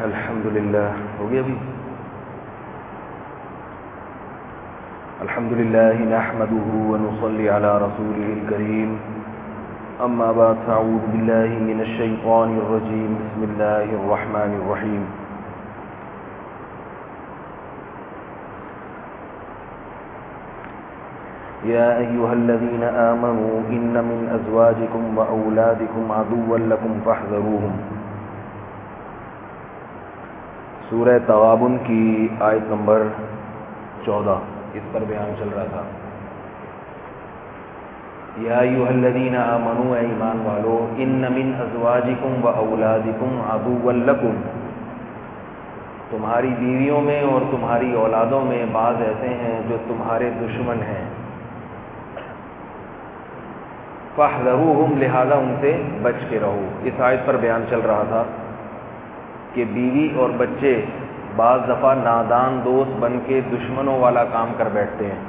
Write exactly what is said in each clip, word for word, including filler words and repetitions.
الحمدللہ ہو گیا ابھی الحمدللہ نحمده ونصلي على رسوله الكريم اما بعد فاعوذ باللہ من الشیطان الرجیم بسم اللہ الرحمن الرحیم يا أيها الذين آمنوا إن من أزواجكم وأولادكم عدوا لكم فاحذروهم سورہ تغابن کی آیت نمبر چودہ اس پر بیان چل رہا تھا. یا ایھا الذین آمنوا اے ایمان والو ان من ازواجکم واولادکم عدوا لکم تمہاری بیویوں میں اور تمہاری اولادوں میں بعض ایسے ہیں جو تمہارے دشمن ہیں. فاحذروہم لہذا ان سے بچ کے رہو. اس آیت پر بیان چل رہا تھا کہ بیوی اور بچے بعض دفعہ نادان دوست بن کے دشمنوں والا کام کر بیٹھتے ہیں.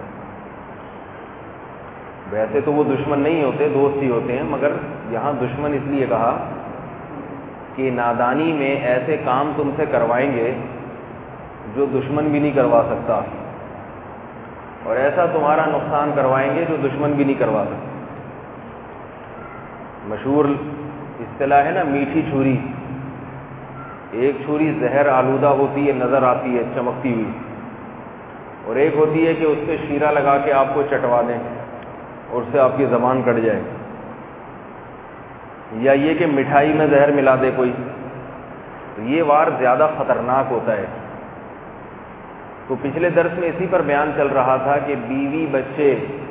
ویسے تو وہ دشمن نہیں ہوتے، دوست ہی ہوتے ہیں، مگر یہاں دشمن اس لیے کہا کہ نادانی میں ایسے کام تم سے کروائیں گے جو دشمن بھی نہیں کروا سکتا، اور ایسا تمہارا نقصان کروائیں گے جو دشمن بھی نہیں کروا سکتا. مشہور اصطلاح ہے نا میٹھی چھری. ایک چھری زہر آلودہ ہوتی ہے، نظر آتی ہے چمکتی ہوئی، اور ایک ہوتی ہے کہ اس پہ شیرہ لگا کے آپ کو چٹوا دیں اور اس سے آپ کی زبان کٹ جائے. یا یہ کہ مٹھائی میں زہر ملا دے کوئی، تو یہ وار زیادہ خطرناک ہوتا ہے. تو پچھلے درس میں اسی پر بیان چل رہا تھا کہ بیوی بچے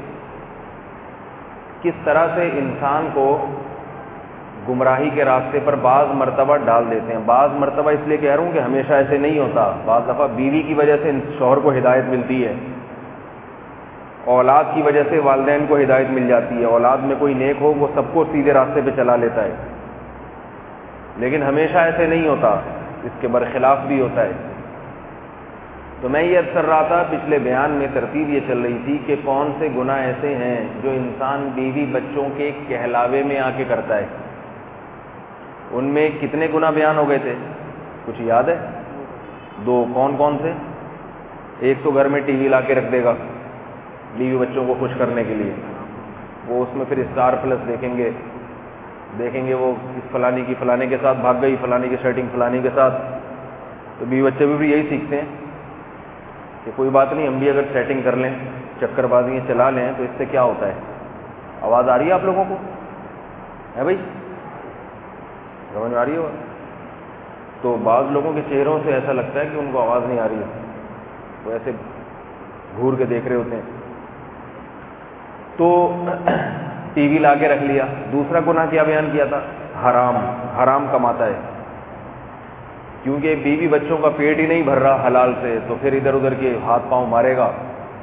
کس طرح سے انسان کو گمراہی کے راستے پر بعض مرتبہ ڈال دیتے ہیں. بعض مرتبہ اس لیے کہہ رہا ہوں کہ ہمیشہ ایسے نہیں ہوتا. بعض دفعہ بیوی کی وجہ سے شوہر کو ہدایت ملتی ہے، اولاد کی وجہ سے والدین کو ہدایت مل جاتی ہے. اولاد میں کوئی نیک ہو وہ سب کو سیدھے راستے پہ چلا لیتا ہے، لیکن ہمیشہ ایسے نہیں ہوتا، اس کے برخلاف بھی ہوتا ہے. تو میں یہ عرض کر رہا تھا پچھلے بیان میں ترتیب یہ چل رہی تھی کہ کون سے گناہ ایسے ہیں جو انسان بیوی بچوں کے کہلاوے میں آ کے کرتا ہے. ان میں کتنے گناہ بیان ہو گئے تھے؟ کچھ یاد ہے؟ دو. کون کون سے؟ ایک تو گھر میں ٹی وی لا کے رکھ دے گا بیوی بچوں کو خوش کرنے کے لیے، وہ اس میں پھر اسٹار پلس دیکھیں گے دیکھیں گے وہ اس فلانی کی فلانے کے ساتھ بھاگ گئی، فلانی کی سیٹنگ فلانی کے ساتھ. تو بیوی بچے بھی یہی سیکھتے ہیں کہ کوئی بات نہیں، ہم بھی اگر سیٹنگ کر لیں، چکر بازیاں چلا لیں تو اس سے کیا ہوتا ہے. آواز آ رہی ہے آپ لوگوں کو؟ ہے بھائی، سمجھ میں آ رہی ہے؟ تو بعض لوگوں کے چہروں سے ایسا لگتا ہے کہ ان کو آواز نہیں آ رہی ہے، وہ ایسے گھور کے دیکھ رہے ہوتے ہیں. تو ٹی وی لا کے رکھ لیا. دوسرا گناہ کیا بیان کیا تھا؟ حرام. حرام کماتا ہے، کیونکہ بیوی بچوں کا پیٹ ہی نہیں بھر رہا حلال سے، تو پھر ادھر ادھر کے ہاتھ پاؤں مارے گا.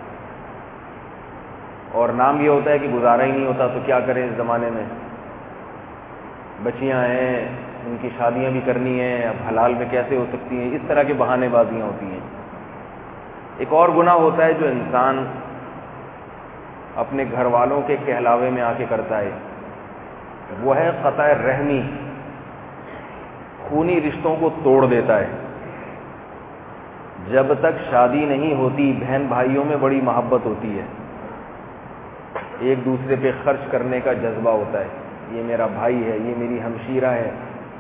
اور نام یہ ہوتا ہے کہ گزارا ہی نہیں ہوتا، تو کیا کریں اس زمانے میں؟ بچیاں ہیں، ان کی شادیاں بھی کرنی ہیں، اب حلال میں کیسے ہو سکتی ہیں؟ اس طرح کے بہانے بازیاں ہوتی ہیں. ایک اور گناہ ہوتا ہے جو انسان اپنے گھر والوں کے کہلاوے میں آ کے کرتا ہے، وہ ہے قطع رحمی. خونی رشتوں کو توڑ دیتا ہے. جب تک شادی نہیں ہوتی بہن بھائیوں میں بڑی محبت ہوتی ہے، ایک دوسرے پہ خرچ کرنے کا جذبہ ہوتا ہے. یہ میرا بھائی ہے، یہ میری ہمشیرہ ہے.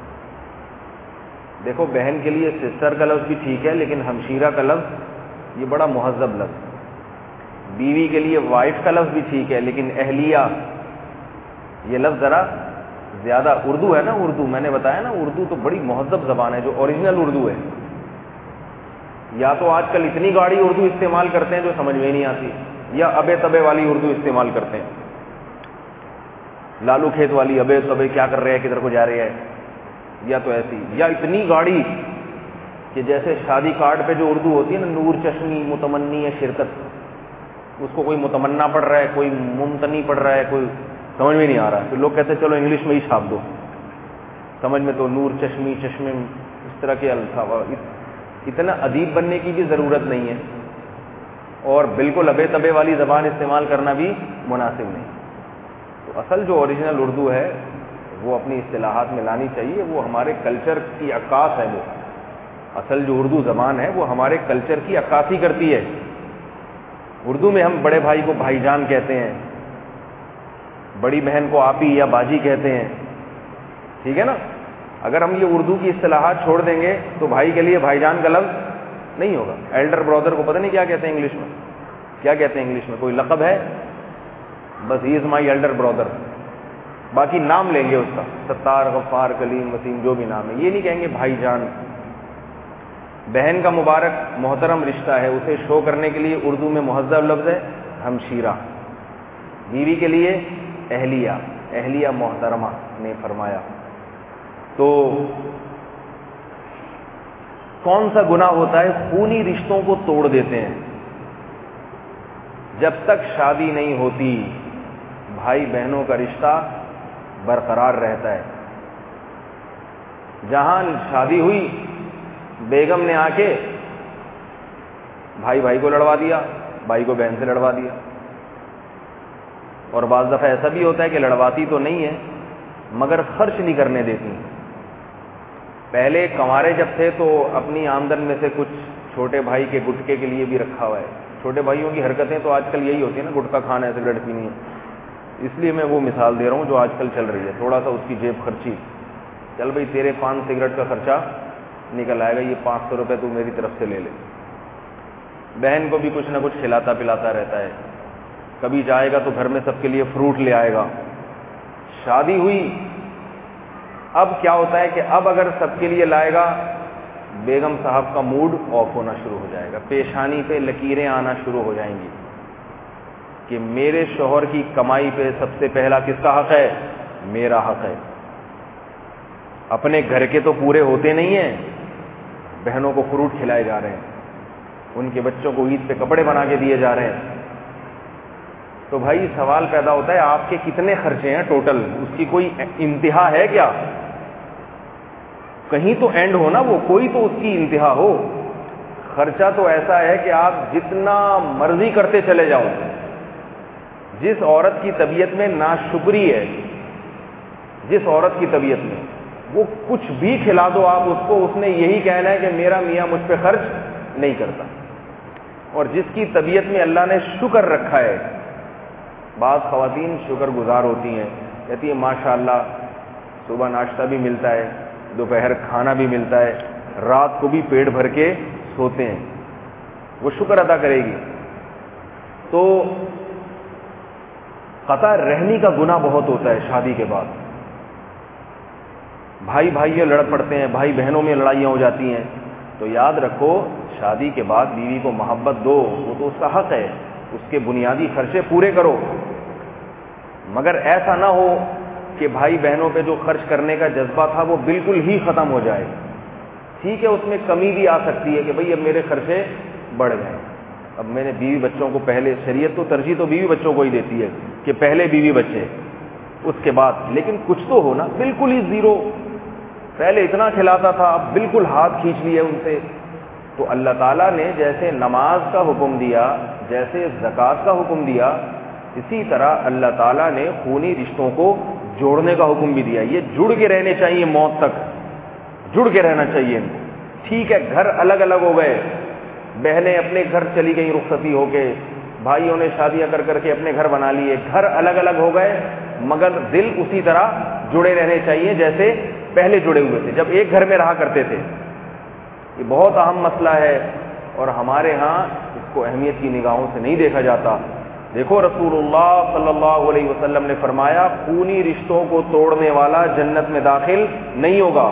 دیکھو بہن کے لیے سسٹر کا لفظ بھی ٹھیک ہے، لیکن ہمشیرہ کا لفظ یہ بڑا مہذب لفظ. بیوی کے لیے وائف کا لفظ بھی ٹھیک ہے، لیکن اہلیہ یہ لفظ ذرا زیادہ، اردو ہے نا، اردو میں نے بتایا نا، اردو تو بڑی مہذب زبان ہے جو اوریجنل اردو ہے. یا تو آج کل اتنی گاڑی اردو استعمال کرتے ہیں جو سمجھ میں نہیں آتی، یا ابے تبے والی اردو استعمال کرتے ہیں، لالو کھیت والی، ابے تبے کیا کر رہے ہیں، کدھر کو جا رہے ہیں، یا تو ایسی، یا اتنی گاڑی کہ جیسے شادی کارڈ پہ جو اردو ہوتی ہے نا، نور چشمی متمنی ہے شرکت، اس کو کوئی متمنا پڑھ رہا ہے، کوئی ممتنی پڑھ رہا ہے، کوئی سمجھ میں نہیں آ رہا. پھر لوگ کہتے ہیں چلو انگلش میں ہی چھاپ دو، سمجھ میں تو نور چشمی چشمے اس طرح کے الفاظ. اتنا ادیب بننے کی بھی ضرورت نہیں ہے، اور بالکل ابے تبے والی زبان استعمال کرنا بھی مناسب نہیں. تو اصل جو اوریجنل اردو ہے وہ اپنی اصطلاحات میں لانی چاہیے، وہ ہمارے کلچر کی عکاس ہے. وہ اصل جو اردو زبان ہے وہ ہمارے کلچر کی عکاسی کرتی ہے. اردو میں ہم بڑے بھائی کو بھائی جان کہتے ہیں, بڑی بہن کو آپی یا باجی کہتے ہیں, ٹھیک ہے نا. اگر ہم یہ اردو کی اصطلاحات چھوڑ دیں گے تو بھائی کے لیے بھائی جان کا لفظ نہیں ہوگا. ایلڈر برادر کو پتہ نہیں کیا کہتے ہیں انگلش میں, کیا کہتے ہیں انگلش میں, کوئی لقب ہے؟ بس ہی از مائی ایلڈر برادر. باقی نام لیں گے اس کا, ستار, غفار, کلیم, وسیم, جو بھی نام ہے, یہ نہیں کہیں گے بھائی جان. بہن کا مبارک محترم رشتہ ہے, اسے شو کرنے کے لیے اردو میں مہذب لفظ ہے ہمشیرہ. بیوی کے لیے اہلیہ, اہلیہ محترمہ نے فرمایا. تو کون سا گناہ ہوتا ہے؟ خونی رشتوں کو توڑ دیتے ہیں. جب تک شادی نہیں ہوتی بھائی بہنوں کا رشتہ برقرار رہتا ہے. جہاں شادی ہوئی بیگم نے آ کے بھائی بھائی کو لڑوا دیا, بھائی کو بہن سے لڑوا دیا. اور بعض دفعہ ایسا بھی ہوتا ہے کہ لڑواتی تو نہیں ہے مگر خرچ نہیں کرنے دیتی. پہلے کنوارے جب تھے تو اپنی آمدن میں سے کچھ چھوٹے بھائی کے گٹکے کے لیے بھی رکھا ہوا ہے. چھوٹے بھائیوں کی حرکتیں تو آج کل یہی ہوتی ہیں نا, گٹکا کھانا ہے, سگریٹ پینی ہے. اس لیے میں وہ مثال دے رہا ہوں جو آج کل چل رہی ہے. تھوڑا سا اس کی جیب خرچی, چل بھائی تیرے پانچ سگریٹ کا خرچہ نکل آئے گا, یہ پانچ سو روپے تو میری طرف سے لے لے. بہن کو بھی کچھ نہ کچھ کھلاتا پلاتا رہتا ہے. کبھی جائے گا تو گھر میں سب کے لیے فروٹ لے آئے گا. شادی ہوئی, اب کیا ہوتا ہے کہ اب اگر سب کے لیے لائے گا بیگم صاحب کا موڈ آف ہونا شروع ہو جائے گا, پیشانی پہ لکیریں آنا شروع ہو جائیں گی کہ میرے شوہر کی کمائی پہ سب سے پہلا کس کا حق ہے؟ میرا حق ہے. اپنے گھر کے تو پورے ہوتے نہیں ہیں, بہنوں کو فروٹ کھلائے جا رہے ہیں, ان کے بچوں کو عید پہ کپڑے بنا کے دیے جا رہے ہیں. تو بھائی سوال پیدا ہوتا ہے آپ کے کتنے خرچے ہیں ٹوٹل, اس کی کوئی انتہا ہے کیا؟ کہیں تو اینڈ ہو نا, وہ کوئی تو اس کی انتہا ہو. خرچہ تو ایسا ہے کہ آپ جتنا مرضی کرتے چلے جاؤ. جس عورت کی طبیعت میں ناشکری ہے, جس عورت کی طبیعت میں, وہ کچھ بھی کھلا دو آپ اس کو, اس نے یہی کہنا ہے کہ میرا میاں مجھ پہ خرچ نہیں کرتا. اور جس کی طبیعت میں اللہ نے شکر رکھا ہے, بعض خواتین شکر گزار ہوتی ہیں, کہتی ہے ماشاء اللہ صبح ناشتہ بھی ملتا ہے, دوپہر کھانا بھی ملتا ہے, رات کو بھی پیٹ بھر کے سوتے ہیں, وہ شکر ادا کرے گی. تو قطع رحمی کا گناہ بہت ہوتا ہے شادی کے بعد. بھائی بھائیوں لڑ پڑتے ہیں, بھائی بہنوں میں لڑائیاں ہو جاتی ہیں. تو یاد رکھو شادی کے بعد بیوی کو محبت دو, وہ تو اس کا حق ہے, اس کے بنیادی خرچے پورے کرو. مگر ایسا نہ ہو کہ بھائی بہنوں پہ جو خرچ کرنے کا جذبہ تھا وہ بالکل ہی ختم ہو جائے. ٹھیک ہے اس میں کمی بھی آ سکتی ہے کہ بھئی اب میرے خرچے بڑھ گئے, اب میں نے بیوی بچوں کو پہلے, شریعت تو ترجیح تو بیوی بچوں کو ہی دیتی ہے کہ پہلے بیوی بچے اس کے بعد, لیکن کچھ تو ہو نا, بالکل ہی زیرو, پہلے اتنا کھلاتا تھا اب بالکل ہاتھ کھینچ لیے ان سے. تو اللہ تعالیٰ نے جیسے نماز کا حکم دیا, جیسے زکوٰۃ کا حکم دیا, اسی طرح اللہ تعالیٰ نے خونی رشتوں کو جوڑنے کا حکم بھی دیا. یہ جڑ کے رہنے چاہیے, موت تک جڑ کے رہنا چاہیے ان کو. ٹھیک ہے گھر الگ الگ ہو گئے, بہنیں اپنے گھر چلی گئی رخصتی ہو کے, بھائیوں نے شادیاں کر کر کے اپنے گھر بنا لیے, گھر الگ الگ ہو گئے, مگر دل اسی طرح جڑے رہنے چاہیے جیسے پہلے جڑے ہوئے تھے جب ایک گھر میں رہا کرتے تھے. یہ بہت اہم مسئلہ ہے اور ہمارے ہاں اس کو اہمیت کی نگاہوں سے نہیں دیکھا جاتا. دیکھو رسول اللہ صلی اللہ علیہ وسلم نے فرمایا خونی رشتوں کو توڑنے والا جنت میں داخل نہیں ہوگا.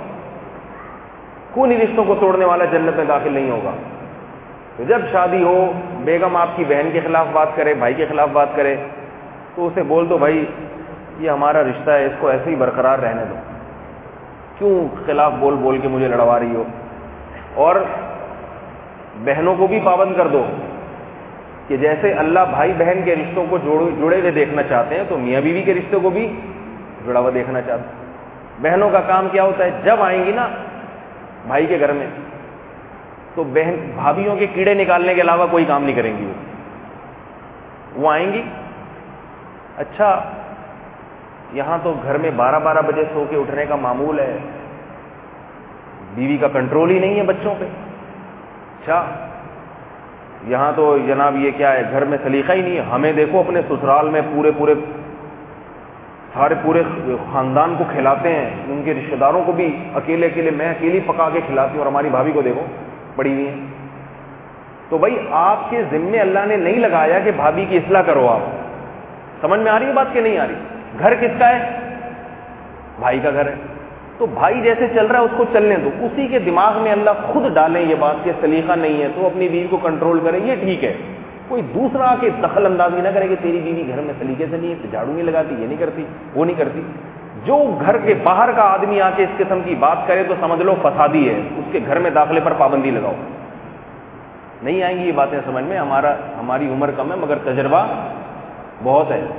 خونی رشتوں کو توڑنے والا جنت میں داخل نہیں ہوگا. تو جب شادی ہو, بیگم آپ کی بہن کے خلاف بات کرے, بھائی کے خلاف بات کرے, تو اسے بول دو بھائی یہ ہمارا رشتہ ہے, اس کو ایسے ہی برقرار رہنے دو, کیوں خلاف بول بول کے مجھے لڑوا رہی ہو. اور بہنوں کو بھی پابند کر دو کہ جیسے اللہ بھائی بہن کے رشتوں کو جڑے ہوئے دیکھنا چاہتے ہیں تو میاں بیوی کے رشتے کو بھی جڑا ہوا دیکھنا چاہتے ہیں. بہنوں کا کام کیا ہوتا ہے, جب آئیں گی نا بھائی کے گھر میں تو بہن بھابھیوں کے کیڑے نکالنے کے علاوہ کوئی کام نہیں کریں گی. وہ وہ آئیں گی, اچھا یہاں تو گھر میں بارہ بارہ بجے سو کے اٹھنے کا معمول ہے, بیوی کا کنٹرول ہی نہیں ہے بچوں پہ. اچھا یہاں تو جناب یہ کیا ہے, گھر میں سلیقہ ہی نہیں ہے. ہمیں دیکھو اپنے سسرال میں پورے پورے سارے پورے خاندان کو کھلاتے ہیں, ان کے رشتہ داروں کو بھی اکیلے اکیلے میں اکیلی پکا کے کھلاتی ہوں, اور ہماری بھابھی کو دیکھو پڑی ہوئی ہیں. تو بھائی آپ کے ذمے اللہ نے نہیں لگایا کہ بھابھی کی اصلاح کرو. آپ سمجھ میں آ رہی ہے بات کہ نہیں آ رہی؟ گھر کس کا ہے؟ بھائی کا گھر ہے. تو بھائی جیسے چل رہا ہے اس کو چلنے دو. اسی کے دماغ میں اللہ خود ڈالیں یہ بات کہ سلیقہ نہیں ہے تو اپنی بیوی کو کنٹرول کریں, یہ ٹھیک ہے. کوئی دوسرا آ کے دخل اندازی نہ کرے کہ تیری بیوی گھر میں سلیقے سے نہیں ہے, جھاڑو نہیں لگاتی, یہ نہیں کرتی, وہ نہیں کرتی. جو گھر کے باہر کا آدمی آ کے اس قسم کی بات کرے تو سمجھ لو فسادی ہے, اس کے گھر میں داخلے پر پابندی لگاؤ. نہیں آئیں گی یہ باتیں سمجھ میں. ہمارا ہماری عمر کم ہے مگر تجربہ بہت ہے.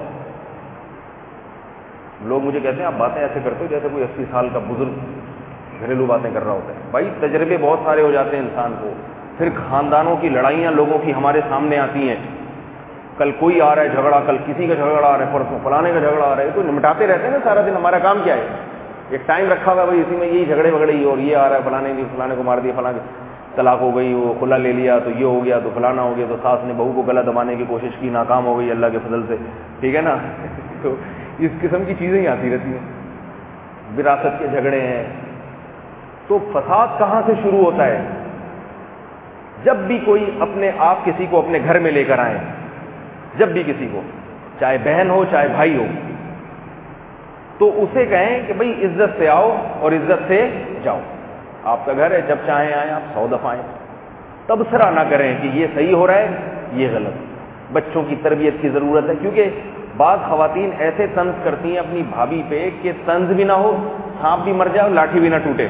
لوگ مجھے کہتے ہیں آپ باتیں ایسے کرتے ہو جیسے کوئی اسی سال کا بزرگ گھریلو باتیں کر رہا ہوتا ہے. بھائی تجربے بہت سارے ہو جاتے ہیں انسان کو. پھر خاندانوں کی لڑائیاں لوگوں کی ہمارے سامنے آتی ہیں. کل کوئی آ رہا ہے جھگڑا, کل کسی کا جھگڑا آ رہا ہے, پرسوں فلانے کا جھگڑا آ رہا ہے. تو نمٹاتے رہتے ہیں نا سارا دن. ہمارا کام کیا ہے؟ ایک ٹائم رکھا ہوا ہے بھائی اسی میں یہی جھگڑے وگڑے ہی, اور یہ آ رہا ہے فلانے کی فلانے کو مار دیا, فلاں طلاق ہو گئی, وہ کھلا لے لیا, تو یہ ہو گیا, تو فلانا ہو گیا, تو ساس نے بہو کو گلا دبانے کی کوشش کی, ناکام ہو گئی اللہ کے فضل سے. ٹھیک ہے نا. تو اس قسم کی چیزیں ہی آتی رہتی ہیں. وراثت کے جھگڑے ہیں. تو فساد کہاں سے شروع ہوتا ہے؟ جب بھی کوئی اپنے آپ کسی کو اپنے گھر میں لے کر آئے, جب بھی کسی کو, چاہے بہن ہو چاہے بھائی ہو, تو اسے کہیں کہ بھئی عزت سے آؤ اور عزت سے جاؤ. آپ کا گھر ہے, جب چاہیں آئیں, آپ سو دفعہ آئیں. تبصرہ نہ کریں کہ یہ صحیح ہو رہا ہے یہ غلط. بچوں کی تربیت کی ضرورت ہے, کیونکہ بعض خواتین ایسے طنز کرتی ہیں اپنی بھابھی پہ کہ طنز بھی نہ ہو, سانپ بھی مر جائے اور لاٹھی بھی نہ ٹوٹے.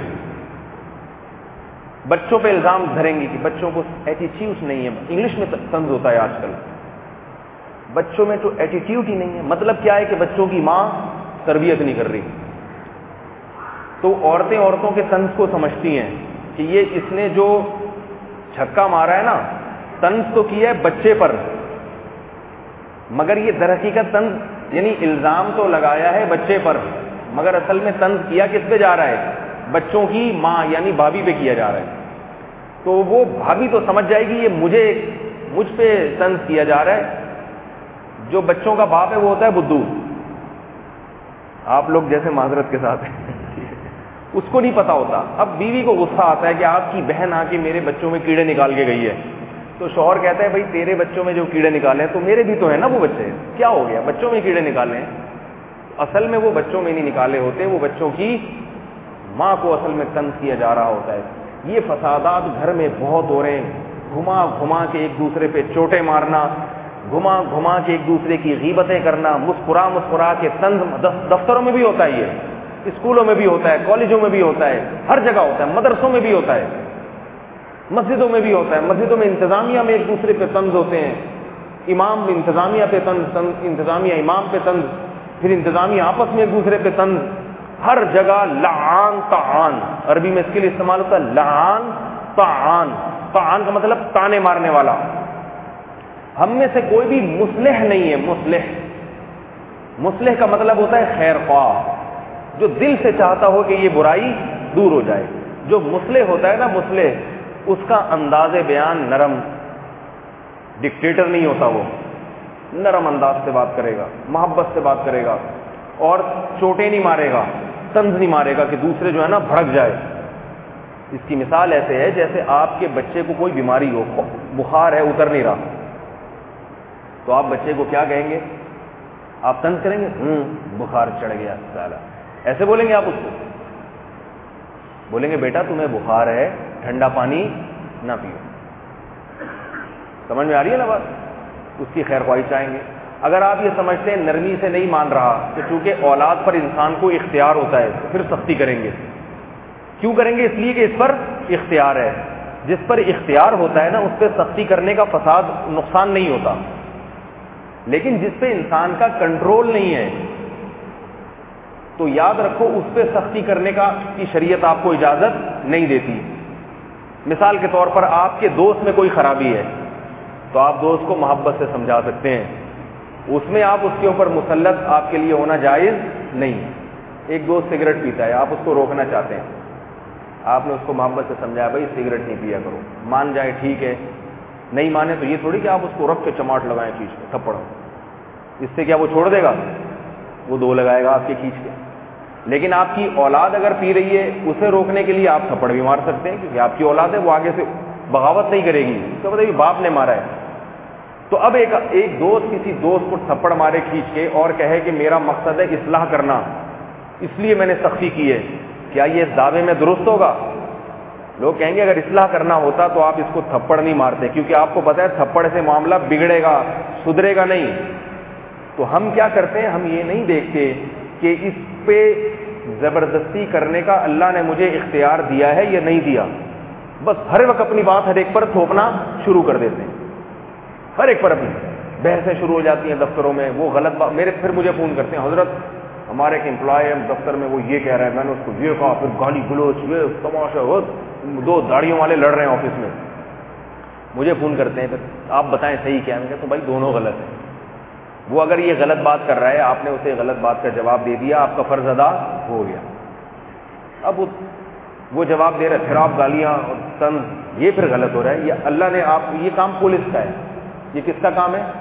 بچوں پہ الزام دھریں گی کہ بچوں کو ایٹیٹیوڈ نہیں ہے. انگلش میں طنز ہوتا ہے آج کل. بچوں میں تو ایٹیٹیوڈ ہی نہیں ہے. مطلب کیا ہے کہ بچوں کی ماں تربیت نہیں کر رہی. تو عورتیں عورتوں کے طنز کو سمجھتی ہیں کہ یہ اس نے جو چھکا مارا ہے نا, طنز تو کیا ہے بچے پر, مگر یہ در حقیقت طنز یعنی الزام تو لگایا ہے بچے پر, مگر اصل میں طنز کیا کس پہ جا رہا ہے؟ بچوں کی ماں یعنی بھابھی پہ کیا جا رہا ہے. تو وہ بھابھی تو سمجھ جائے گی یہ مجھے مجھ پہ طنز کیا جا رہا ہے. جو بچوں کا باپ ہے وہ ہوتا ہے بدھو. آپ لوگ جیسے معذرت کے ساتھ ہیں, اس کو نہیں پتا ہوتا. اب بیوی کو غصہ آتا ہے کہ آپ کی بہن آ کے میرے بچوں میں کیڑے نکال کے گئی ہے. تو شوہر کہتا ہے بھائی تیرے بچوں میں جو کیڑے نکالے ہیں تو میرے بھی تو ہیں نا وہ بچے, کیا ہو گیا بچوں میں کیڑے نکالے ہیں. اصل میں وہ بچوں میں نہیں نکالے ہوتے, وہ بچوں کی ماں کو اصل میں طنز کیا جا رہا ہوتا ہے. یہ فسادات گھر میں بہت ہو رہے ہیں. گھما گھما کے ایک دوسرے پہ چوٹیں مارنا, گھما گھما کے ایک دوسرے کی غیبتیں کرنا, مسکرا مسکرا کے طنز. دفتروں میں بھی ہوتا ہے, یہ اسکولوں میں بھی ہوتا ہے, کالجوں میں بھی ہوتا ہے, ہر جگہ ہوتا ہے, مدرسوں میں بھی ہوتا ہے, مسجدوں میں بھی ہوتا ہے. مسجدوں میں انتظامیہ میں ایک دوسرے پہ طنز ہوتے ہیں. امام انتظامیہ پہ طنز, انتظامیہ امام پہ طنز, پھر انتظامیہ آپس میں ایک دوسرے پہ طنز. ہر جگہ لعان طعان, عربی میں اس کے لیے استعمال ہوتا ہے لعان طعان. طعان کا مطلب تانے مارنے والا. ہم میں سے کوئی بھی مصلح نہیں ہے. مصلح مصلح کا مطلب ہوتا ہے خیر خواہ, جو دل سے چاہتا ہو کہ یہ برائی دور ہو جائے. جو مصلح ہوتا ہے نا, مصلح, اس کا انداز بیان نرم, ڈکٹیٹر نہیں ہوتا. وہ نرم انداز سے بات کرے گا, محبت سے بات کرے گا, اور چوٹیں نہیں مارے گا, طنز نہیں مارے گا کہ دوسرے جو ہے نا بھڑک جائے. اس کی مثال ایسے ہے جیسے آپ کے بچے کو کوئی بیماری ہو, بخار ہے اتر نہیں رہا, تو آپ بچے کو کیا کہیں گے؟ آپ طنز کریں گے, ہوں بخار چڑھ گیا سالہ, ایسے بولیں گے آپ اس کو؟ بولیں گے بیٹا تمہیں بخار ہے, ٹھنڈا پانی نہ پیو. سمجھ میں آ رہی ہے نا بات؟ اس کی خیر خواہی چاہیں گے. اگر آپ یہ سمجھتے ہیں نرمی سے نہیں مان رہا کہ چونکہ اولاد پر انسان کو اختیار ہوتا ہے تو پھر سختی کریں گے. کیوں کریں گے؟ اس لیے کہ اس پر اختیار ہے. جس پر اختیار ہوتا ہے نا اس پہ سختی کرنے کا فساد نقصان نہیں ہوتا, لیکن جس پہ انسان کا کنٹرول نہیں ہے تو یاد رکھو اس پہ سختی کرنے کا کی شریعت آپ کو اجازت نہیں دیتی. مثال کے طور پر آپ کے دوست میں کوئی خرابی ہے تو آپ دوست کو محبت سے سمجھا سکتے ہیں, اس میں آپ اس کے اوپر مسلط آپ کے لیے ہونا جائز نہیں. ایک دوست سگریٹ پیتا ہے, آپ اس کو روکنا چاہتے ہیں, آپ نے اس کو محبت سے سمجھایا بھائی سگریٹ نہیں پیا کرو, مان جائے ٹھیک ہے, نہیں مانے تو یہ تھوڑی کہ آپ اس کو رکھ کے چماٹ لگائیں کھینچ کے تھپڑ, اس سے کیا وہ چھوڑ دے گا؟ وہ دو لگائے گا آپ کے کھینچ کے. لیکن آپ کی اولاد اگر پی رہی ہے, اسے روکنے کے لیے آپ تھپڑ بھی مار سکتے ہیں, کیونکہ آپ کی اولاد ہے, وہ آگے سے بغاوت نہیں کرے گی, اس کا مطلب باپ نے مارا ہے. تو اب ایک ایک دوست کسی دوست کو تھپڑ مارے کھینچ کے اور کہے کہ میرا مقصد ہے اصلاح کرنا, اس لیے میں نے سختی کی ہے, کیا یہ اس دعوے میں درست ہوگا؟ لوگ کہیں گے اگر اصلاح کرنا ہوتا تو آپ اس کو تھپڑ نہیں مارتے, کیونکہ آپ کو پتا ہے تھپڑ سے معاملہ بگڑے گا, سدھرے گا نہیں. تو ہم کیا کرتے ہیں, ہم یہ نہیں دیکھتے کہ اس پہ زبردستی کرنے کا اللہ نے مجھے اختیار دیا ہے یا نہیں دیا, بس ہر وقت اپنی بات ہر ایک پر تھوپنا شروع کر دیتے ہیں, ہر ایک پر اپنی بحثیں شروع ہو جاتی ہیں دفتروں میں. وہ غلط بات, میرے پھر مجھے فون کرتے ہیں, حضرت ہمارے ایک امپلائی ہے دفتر میں, وہ یہ کہہ رہا ہے, میں نے اس کو یہ کہا, پھر گالی گلوچ, یہ تماشا, وہ دو داڑیوں والے لڑ رہے ہیں آفس میں. مجھے فون کرتے ہیں, پھر آپ بتائیں صحیح کیا ہے؟ میں کہتا ہوں بھائی دونوں غلط ہیں. وہ اگر یہ غلط بات کر رہا ہے, آپ نے اسے غلط بات کا جواب دے دیا, آپ کا فرض ادا ہو گیا. اب وہ جواب دے رہے, پھر آپ گالیاں اور طنز, یہ پھر غلط ہو رہا ہے. یہ اللہ نے آپ, یہ کام پولیس کا ہے. یہ کس کا کام ہے؟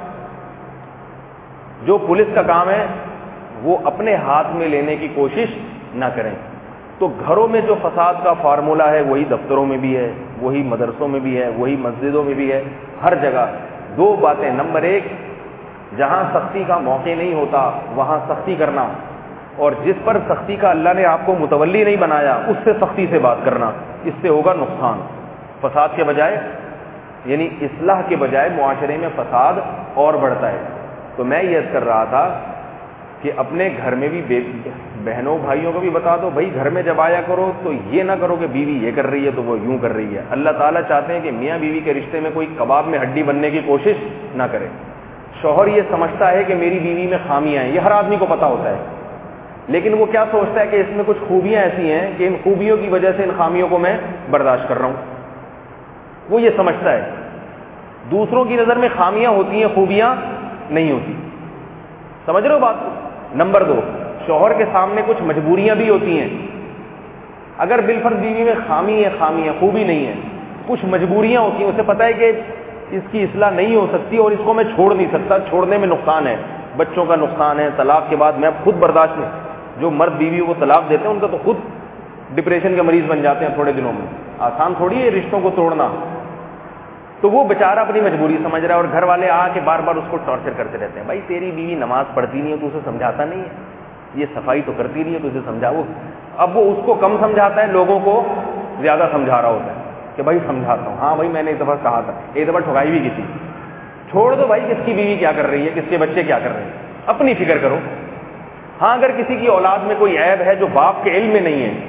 جو پولیس کا کام ہے وہ اپنے ہاتھ میں لینے کی کوشش نہ کریں. تو گھروں میں جو فساد کا فارمولہ ہے وہی دفتروں میں بھی ہے, وہی مدرسوں میں بھی ہے, وہی مسجدوں میں بھی ہے, ہر جگہ. دو باتیں, نمبر ایک, جہاں سختی کا موقع نہیں ہوتا وہاں سختی کرنا, اور جس پر سختی کا اللہ نے آپ کو متولی نہیں بنایا اس سے سختی سے بات کرنا. اس سے ہوگا نقصان. فساد کے بجائے, یعنی اصلاح کے بجائے معاشرے میں فساد اور بڑھتا ہے. تو میں یہ عرض کر رہا تھا کہ اپنے گھر میں بھی بہنوں بھائیوں کو بھی بتا دو, بھائی گھر میں جب آیا کرو تو یہ نہ کرو کہ بیوی یہ کر رہی ہے تو وہ یوں کر رہی ہے. اللہ تعالیٰ چاہتے ہیں کہ میاں بیوی کے رشتے میں کوئی کباب میں ہڈی بننے کی کوشش نہ کرے. شوہر یہ سمجھتا ہے کہ میری بیوی میں خامیاں ہیں, یہ ہر آدمی کو پتا ہوتا ہے, لیکن وہ کیا سوچتا ہے کہ اس میں کچھ خوبیاں ایسی ہیں کہ ان خوبیوں کی وجہ سے ان خامیوں کو میں برداشت کر رہا ہوں. وہ یہ سمجھتا ہے. دوسروں کی نظر میں خامیاں ہوتی ہیں, خوبیاں نہیں ہوتی. سمجھ رہے ہو بات کو؟ نمبر دو, شوہر کے سامنے کچھ مجبوریاں بھی ہوتی ہیں. اگر بالفرض بیوی میں خامی ہے, خامی ہے, خوبی نہیں ہے, کچھ مجبوریاں ہوتی ہیں, اسے پتہ ہے کہ اس کی اصلاح نہیں ہو سکتی اور اس کو میں چھوڑ نہیں سکتا, چھوڑنے میں نقصان ہے, بچوں کا نقصان ہے, طلاق کے بعد میں اب خود برداشت نہیں. جو مرد بیوی کو طلاق دیتے ہیں ان کا تو خود ڈپریشن کے مریض بن جاتے ہیں تھوڑے دنوں میں. آسان تھوڑی ہے رشتوں کو توڑنا. تو وہ بیچارہ اپنی مجبوری سمجھ رہا ہے, اور گھر والے آ کے بار بار اس کو ٹارچر کرتے رہتے ہیں, بھائی تیری بیوی نماز پڑھتی نہیں ہے تو اسے سمجھاتا نہیں ہے, یہ صفائی تو کرتی نہیں ہے تو اسے سمجھاؤ. اب وہ اس کو کم سمجھاتا ہے, لوگوں کو زیادہ سمجھا رہا ہوتا ہے کہ بھائی سمجھاتا ہوں, ہاں بھائی میں نے ایک دفعہ کہا تھا, ایک دفعہ ٹھگائی بھی کی تھی. چھوڑ دو بھائی, کس کی بیوی کیا کر رہی ہے, کس کے بچے کیا کر رہے ہیں, اپنی فکر کرو. ہاں اگر کسی کی اولاد میں کوئی عیب ہے جو باپ کے علم میں نہیں ہے,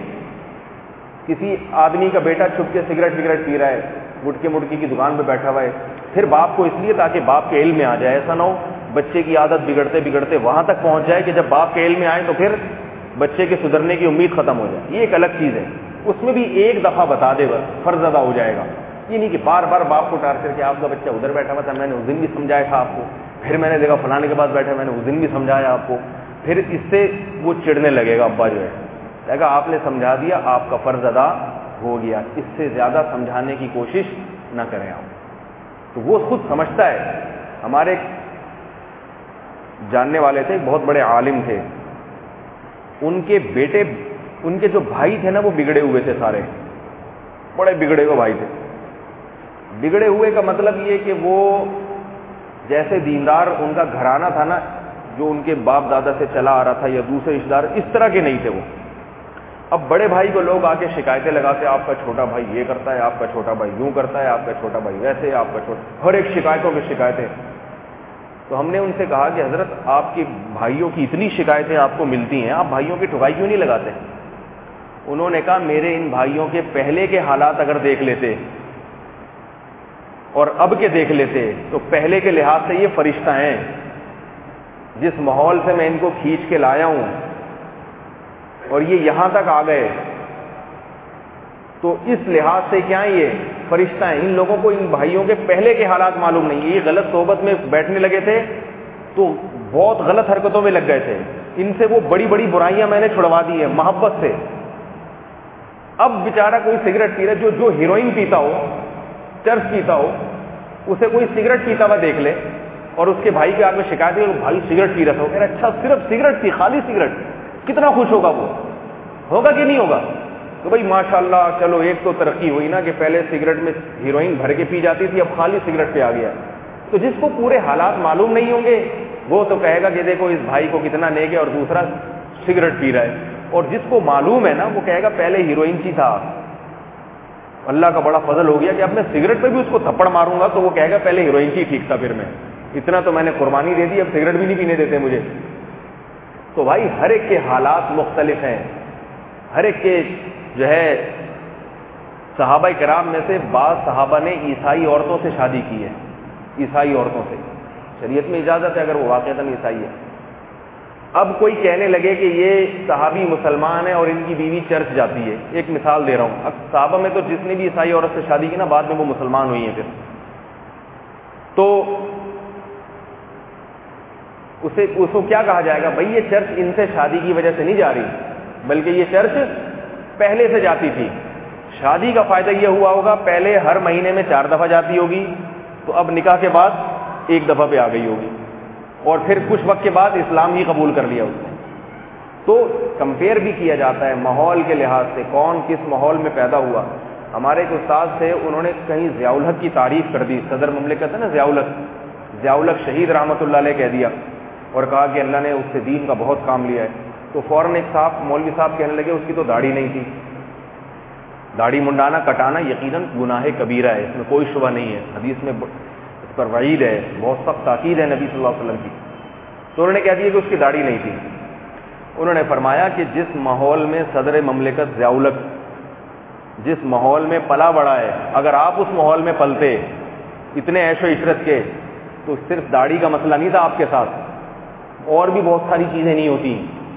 کسی آدمی کا بیٹا چھپ کے سگریٹ وگریٹ پی رہا ہے, گٹکے مٹکی کی دکان پہ بیٹھا ہوا ہے, پھر باپ کو اس لیے تاکہ باپ کے علم میں آ جائے, ایسا نہ ہو بچے کی عادت بگڑتے بگڑتے وہاں تک پہنچ جائے کہ جب باپ کے علم میں آئے تو پھر بچے کے سدھرنے کی امید ختم ہو جائے. یہ ایک الگ چیز ہے, اس میں بھی ایک دفعہ بتا دے بس فرض ادا ہو جائے گا. یہ نہیں کہ بار بار باپ کو ٹارچر کہ آپ کا بچہ ادھر بیٹھا ہوا تھا, میں نے اس دن بھی سمجھایا تھا آپ کو, پھر میں نے دیکھا فلانے کے پاس بیٹھا, میں نے اس دن بھی سمجھایا آپ کو. پھر اس سے وہ چڑھنے لگے گا, ابا جو ہے کہے گا آپ نے سمجھا دیا, آپ کا فرض ادا ہو گیا, اس سے زیادہ سمجھانے کی کوشش نہ کریں آپ. تو وہ خود سمجھتا ہے. ہمارے جاننے والے تھے, بہت بڑے عالم تھے, ان کے بیٹے, ان کے جو بھائی تھے نا وہ بگڑے ہوئے تھے, سارے بڑے بگڑے ہوئے بھائی تھے. بگڑے ہوئے کا مطلب یہ کہ وہ جیسے دیندار ان کا گھرانہ تھا نا, جو ان کے باپ دادا سے چلا آ رہا تھا, یا دوسرے رشتہ دار, اس طرح کے نہیں تھے وہ. اب بڑے بھائی کو لوگ آ کے شکایتیں لگاتے, آپ کا چھوٹا بھائی یہ کرتا ہے, آپ کا چھوٹا بھائی یوں کرتا ہے, آپ کا چھوٹا بھائی ویسے, آپ کا چھوٹا, ہر ایک شکایتوں کی شکایتیں. تو ہم نے ان سے کہا کہ حضرت آپ کے بھائیوں کی اتنی شکایتیں آپ کو ملتی ہیں, آپ بھائیوں کی ٹھگائی کیوں نہیں لگاتے؟ انہوں نے کہا میرے ان بھائیوں کے پہلے کے حالات اگر دیکھ لیتے اور اب کے دیکھ لیتے تو پہلے کے لحاظ سے یہ فرشتہ ہیں. جس ماحول سے میں ان کو کھینچ کے لایا ہوں اور یہ یہاں تک آ گئے, تو اس لحاظ سے کیا یہ فرشتہ ہیں. ان لوگوں کو ان بھائیوں کے پہلے کے حالات معلوم نہیں. یہ غلط صحبت میں بیٹھنے لگے تھے تو بہت غلط حرکتوں میں لگ گئے تھے. ان سے وہ بڑی بڑی برائیاں میں نے چھڑوا دی ہیں محبت سے. اب بیچارہ کوئی سگریٹ پی رہا جو جو ہیروئن پیتا ہو, چرس پیتا ہو, اسے کوئی سگریٹ پیتا ہوا دیکھ لے اور اس کے بھائی کے آگے شکایت ہے بھائی سگریٹ پی رہا تھا, وہ کہہ رہا اچھا صرف سگریٹ پی, خالی سگریٹ, کتنا خوش ہوگا وہ, ہوگا کہ نہیں ہوگا؟ تو بھائی ماشاء اللہ چلو ایک تو ترقی ہوئی نا کہ پہلے سگریٹ میں ہیروئن بھر کے پی جاتی تھی, اب خالی سگریٹ پہ آ گیا. تو جس کو پورے حالات معلوم نہیں ہوں گے وہ تو کہے گا کہ دیکھو اس بھائی کو کتنا نیک ہے اور دوسرا سگریٹ پی رہا ہے, اور جس کو معلوم ہے نا وہ کہے گا پہلے ہیروئن کی تھا, اللہ کا بڑا فضل ہو گیا کہ اب میں سگریٹ پہ بھی اس کو تھپڑ ماروں گا تو وہ کہے گا پہلے ہیروئن کی ٹھیک تھا, پھر میں اتنا تو میں نے قربانی دے دی, اب سگریٹ بھی نہیں پینے دیتے مجھے. تو بھائی ہر ایک کے حالات مختلف ہیں, ہر ایک کے جو ہے صحابہ کرام میں سے بعض صحابہ نے عیسائی عورتوں سے شادی کی ہے, عیسائی عورتوں سے, شریعت میں اجازت ہے اگر وہ واقعتاً عیسائی ہے. اب کوئی کہنے لگے کہ یہ صحابی مسلمان ہے اور ان کی بیوی چرچ جاتی ہے, ایک مثال دے رہا ہوں, اب صحابہ میں تو جس نے بھی عیسائی عورت سے شادی کی نا بعد میں وہ مسلمان ہوئی ہیں, پھر تو اسے اس کو کیا کہا جائے گا؟ بھائی یہ چرچ ان سے شادی کی وجہ سے نہیں جا رہی بلکہ یہ چرچ پہلے سے جاتی تھی. شادی کا فائدہ یہ ہوا ہوگا پہلے ہر مہینے میں چار دفعہ جاتی ہوگی, تو اب نکاح کے بعد ایک دفعہ پہ آ گئی ہوگی, اور پھر کچھ وقت کے بعد اسلام ہی قبول کر لیا اس نے. تو کمپیئر بھی کیا جاتا ہے ماحول کے لحاظ سے, کون کس ماحول میں پیدا ہوا. ہمارے ایک استاد تھے, انہوں نے کہیں ضیاء الحق کی تعریف کر دی, صدر مملکت ہے نا ضیاء الحق, ضیاء الحق شہید رحمۃ اللہ علیہ کہہ دیا اور کہا کہ اللہ نے اس سے دین کا بہت کام لیا ہے. تو فوراً ایک صاحب مولوی صاحب کہنے لگے اس کی تو داڑھی نہیں تھی. داڑھی منڈانا کٹانا یقیناً گناہ کبیرہ ہے, اس میں کوئی شبہ نہیں ہے, حدیث میں اس پر وعید ہے, بہت سخت تاکید ہے نبی صلی اللہ علیہ وسلم کی. تو انہوں نے کہہ دیا کہ اس کی داڑھی نہیں تھی. انہوں نے فرمایا کہ جس ماحول میں صدر مملکت ضیاء الحق جس ماحول میں پلا بڑا ہے, اگر آپ اس ماحول میں پلتے اتنے عیش و عشرت کے, تو صرف داڑھی کا مسئلہ نہیں تھا آپ کے ساتھ, اور بھی بہت ساری چیزیں نہیں ہوتی.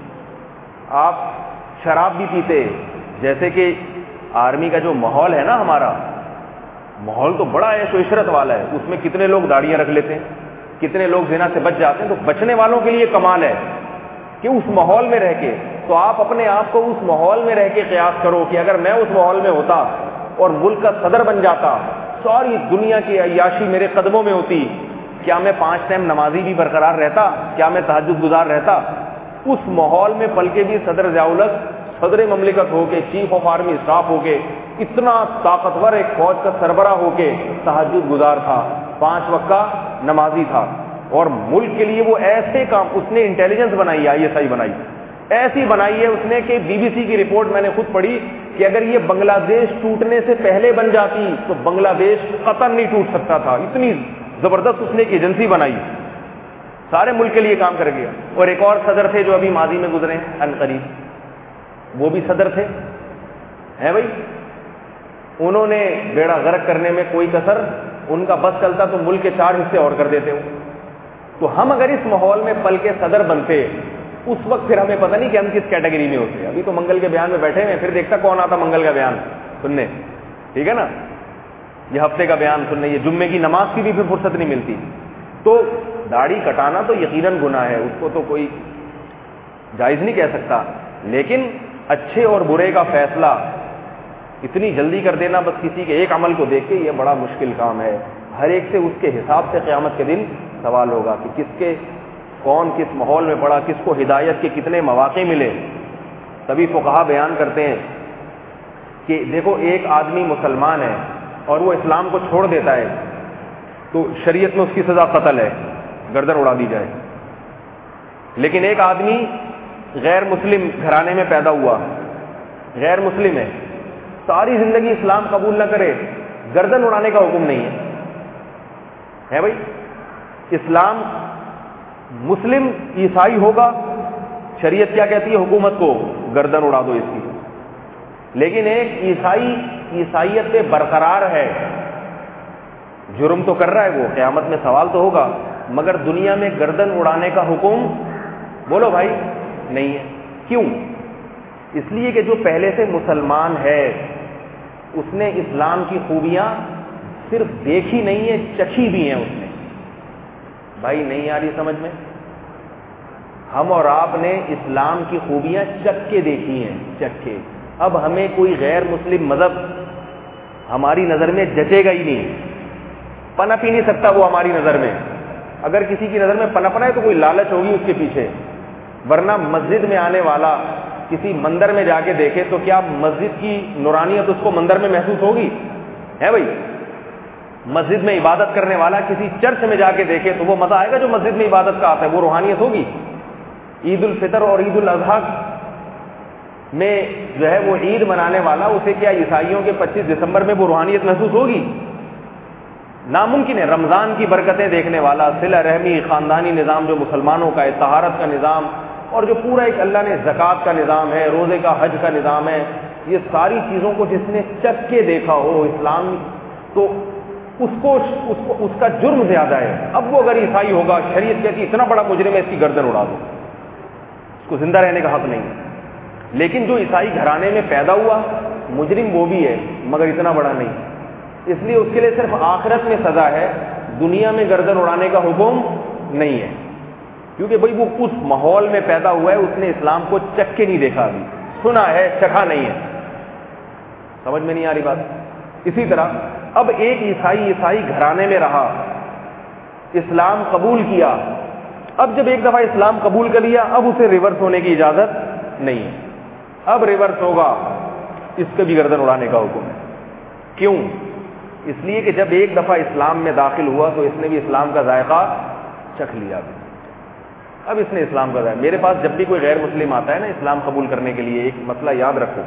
آپ شراب بھی پیتے, جیسے کہ آرمی کا جو ماحول ہے نا ہمارا ماحول تو بڑا عیش و عشرت والا ہے, اس میں کتنے لوگ داڑیاں رکھ لیتے ہیں, کتنے لوگ زنا سے بچ جاتے ہیں. تو بچنے والوں کے لیے کمال ہے کہ اس ماحول میں رہ کے, تو آپ اپنے آپ کو اس ماحول میں رہ کے قیاس کرو کہ اگر میں اس ماحول میں ہوتا اور ملک کا صدر بن جاتا, ساری دنیا کی عیاشی میرے قدموں میں ہوتی, کیا میں پانچ ٹائم نمازی بھی برقرار رہتا, کیا میں تہجد گزار رہتا؟ اس ماحول میں پل کے بھی صدر ضیاء الحق صدر مملکت ہو کے, چیف آف آرمی اسٹاف ہو کے, اتنا طاقتور ایک فوج کا سربراہ ہو کے تہجد گزار تھا, پانچ وقت کا نمازی تھا, اور ملک کے لیے وہ ایسے کام, اس نے انٹیلیجنس بنائی, آئی ایس آئی بنائی, ایسی بنائی ہے اس نے کہ بی بی سی کی رپورٹ میں نے خود پڑھی کہ اگر یہ بنگلہ دیش ٹوٹنے سے پہلے بن جاتی تو بنگلہ دیش قطن نہیں ٹوٹ سکتا تھا. اتنی زبردست اس نے ایک ایجنسی بنائی, سارے ملک کے لیے کام کر گیا. اور ایک اور صدر تھے جو ابھی ماضی میں گزرے ہیں ان قریب, وہ بھی صدر تھے ہیں بھائی, انہوں نے بیڑا غرق کرنے میں کوئی کسر, ان کا بس چلتا تو ملک کے چار حصے اور کر دیتے ہو. تو ہم اگر اس ماحول میں پل کے صدر بنتے اس وقت پھر ہمیں پتہ نہیں کہ ہم کس کیٹیگری میں ہوتے. ابھی تو منگل کے بیان میں بیٹھے ہیں, پھر دیکھتا کون آتا منگل کا بیان سننے, ٹھیک ہے نا, یہ ہفتے کا بیان سننے, یہ جمعے کی نماز کی بھی پھر فرصت نہیں ملتی. تو داڑھی کٹانا تو یقیناً گناہ ہے, اس کو تو کوئی جائز نہیں کہہ سکتا, لیکن اچھے اور برے کا فیصلہ اتنی جلدی کر دینا بس کسی کے ایک عمل کو دیکھ کے, یہ بڑا مشکل کام ہے. ہر ایک سے اس کے حساب سے قیامت کے دن سوال ہوگا کہ کس کے کون کس ماحول میں پڑا, کس کو ہدایت کے کتنے مواقع ملے. تبھی فقہا بیان کرتے ہیں کہ دیکھو ایک آدمی مسلمان ہے اور وہ اسلام کو چھوڑ دیتا ہے تو شریعت میں اس کی سزا قتل ہے, گردن اڑا دی جائے. لیکن ایک آدمی غیر مسلم گھرانے میں پیدا ہوا, غیر مسلم ہے, ساری زندگی اسلام قبول نہ کرے, گردن اڑانے کا حکم نہیں ہے, ہے بھائی. اسلام مسلم عیسائی ہوگا, شریعت کیا کہتی ہے حکومت کو, گردن اڑا دو اس کی. لیکن ایک عیسائی عیسائیت پہ برقرار ہے, جرم تو کر رہا ہے وہ, قیامت میں سوال تو ہوگا, مگر دنیا میں گردن اڑانے کا حکم بولو بھائی نہیں ہے. کیوں؟ اس لیے کہ جو پہلے سے مسلمان ہے اس نے اسلام کی خوبیاں صرف دیکھی نہیں ہے, چکھی بھی ہیں اس نے. بھائی نہیں آ رہی سمجھ میں؟ ہم اور آپ نے اسلام کی خوبیاں چکھ کے دیکھی ہیں, چکھ کے. اب ہمیں کوئی غیر مسلم مذہب ہماری نظر میں جچے گا ہی نہیں, پنپ ہی نہیں سکتا وہ ہماری نظر میں. اگر کسی کی نظر میں پنپنا ہے تو کوئی لالچ ہوگی اس کے پیچھے, ورنہ مسجد میں آنے والا کسی مندر میں جا کے دیکھے تو کیا مسجد کی نورانیت اس کو مندر میں محسوس ہوگی؟ ہے بھائی, مسجد میں عبادت کرنے والا کسی چرچ میں جا کے دیکھے تو وہ مزہ آئے گا جو مسجد میں عبادت کا آتا ہے, وہ روحانیت ہوگی. عید الفطر اور عید الاضحیٰ میں جو ہے وہ عید منانے والا, اسے کیا عیسائیوں کے پچیس دسمبر میں وہ روحانیت محسوس ہوگی؟ ناممکن ہے. رمضان کی برکتیں دیکھنے والا, صلہ رحمی, خاندانی نظام جو مسلمانوں کا ہے, طہارت کا نظام, اور جو پورا ایک اللہ نے زکوٰۃ کا نظام ہے, روزے کا, حج کا نظام ہے, یہ ساری چیزوں کو جس نے چکھ کے دیکھا ہو اسلام, تو اس کو اس کو اس کا جرم زیادہ ہے. اب وہ اگر عیسائی ہوگا, شریعت کہتی اتنا بڑا مجرم ہے اس کی گردن اڑا دو, اس کو زندہ رہنے کا حق نہیں. لیکن جو عیسائی گھرانے میں پیدا ہوا مجرم وہ بھی ہے مگر اتنا بڑا نہیں, اس لیے اس کے لیے صرف آخرت میں سزا ہے, دنیا میں گردن اڑانے کا حکم نہیں ہے, کیونکہ بھائی وہ اس ماحول میں پیدا ہوا ہے, اس نے اسلام کو چکھ کے نہیں دیکھا, ابھی سنا ہے چکھا نہیں ہے. سمجھ میں نہیں آ رہی بات؟ اسی طرح اب ایک عیسائی عیسائی گھرانے میں رہا, اسلام قبول کیا, اب جب ایک دفعہ اسلام قبول کر لیا اب اسے ریورس ہونے کی اجازت نہیں ہے. اب ریورس ہوگا اس کے بھی گردن اڑانے کا حکم ہے. کیوں؟ اس لیے کہ جب ایک دفعہ اسلام میں داخل ہوا تو اس نے بھی اسلام کا ذائقہ چکھ لیا. اب اس نے اسلام کا ذائقہ, میرے پاس جب بھی کوئی غیر مسلم آتا ہے نا اسلام قبول کرنے کے لیے, ایک مسئلہ یاد رکھو,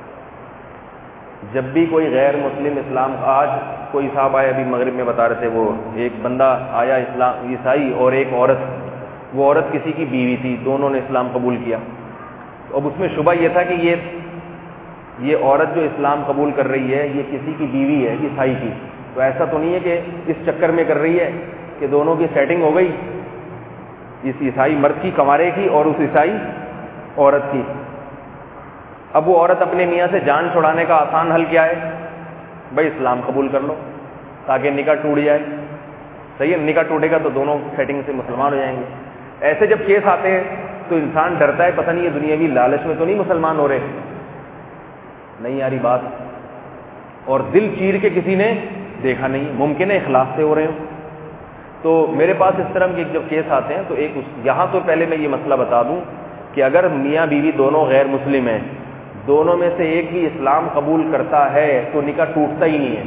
جب بھی کوئی غیر مسلم اسلام, آج کوئی صاحب آئے ابھی مغرب میں بتا رہے تھے, وہ ایک بندہ آیا اسلام عیسائی اور ایک عورت, وہ عورت کسی کی بیوی تھی, دونوں نے اسلام قبول کیا. اب اس میں شبہ یہ تھا کہ یہ یہ عورت جو اسلام قبول کر رہی ہے یہ کسی کی بیوی ہے عیسائی کی, تو ایسا تو نہیں ہے کہ اس چکر میں کر رہی ہے کہ دونوں کی سیٹنگ ہو گئی, اس عیسائی مرد کی کنوارے کی اور اس عیسائی عورت کی. اب وہ عورت اپنے میاں سے جان چھڑانے کا آسان حل کیا ہے؟ بھائی اسلام قبول کر لو تاکہ نکاح ٹوٹ جائے. صحیح ہے, نکاح ٹوٹے گا تو دونوں سیٹنگ سے مسلمان ہو جائیں گے. ایسے جب کیس آتے ہیں تو انسان ڈرتا ہے, پتہ نہیں یہ دنیاوی لالچ میں تو نہیں مسلمان ہو رہے. نہیں آ رہی بات؟ اور دل چیر کے کسی نے دیکھا نہیں, ممکن ہے اخلاص سے ہو رہے ہوں. تو میرے پاس اس طرح کے جب کیس آتے ہیں تو ایک اس یہاں تو پہلے میں یہ مسئلہ بتا دوں کہ اگر میاں بیوی دونوں غیر مسلم ہیں, دونوں میں سے ایک بھی اسلام قبول کرتا ہے تو نکاح ٹوٹتا ہی نہیں ہے.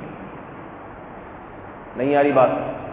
نہیں آ رہی بات؟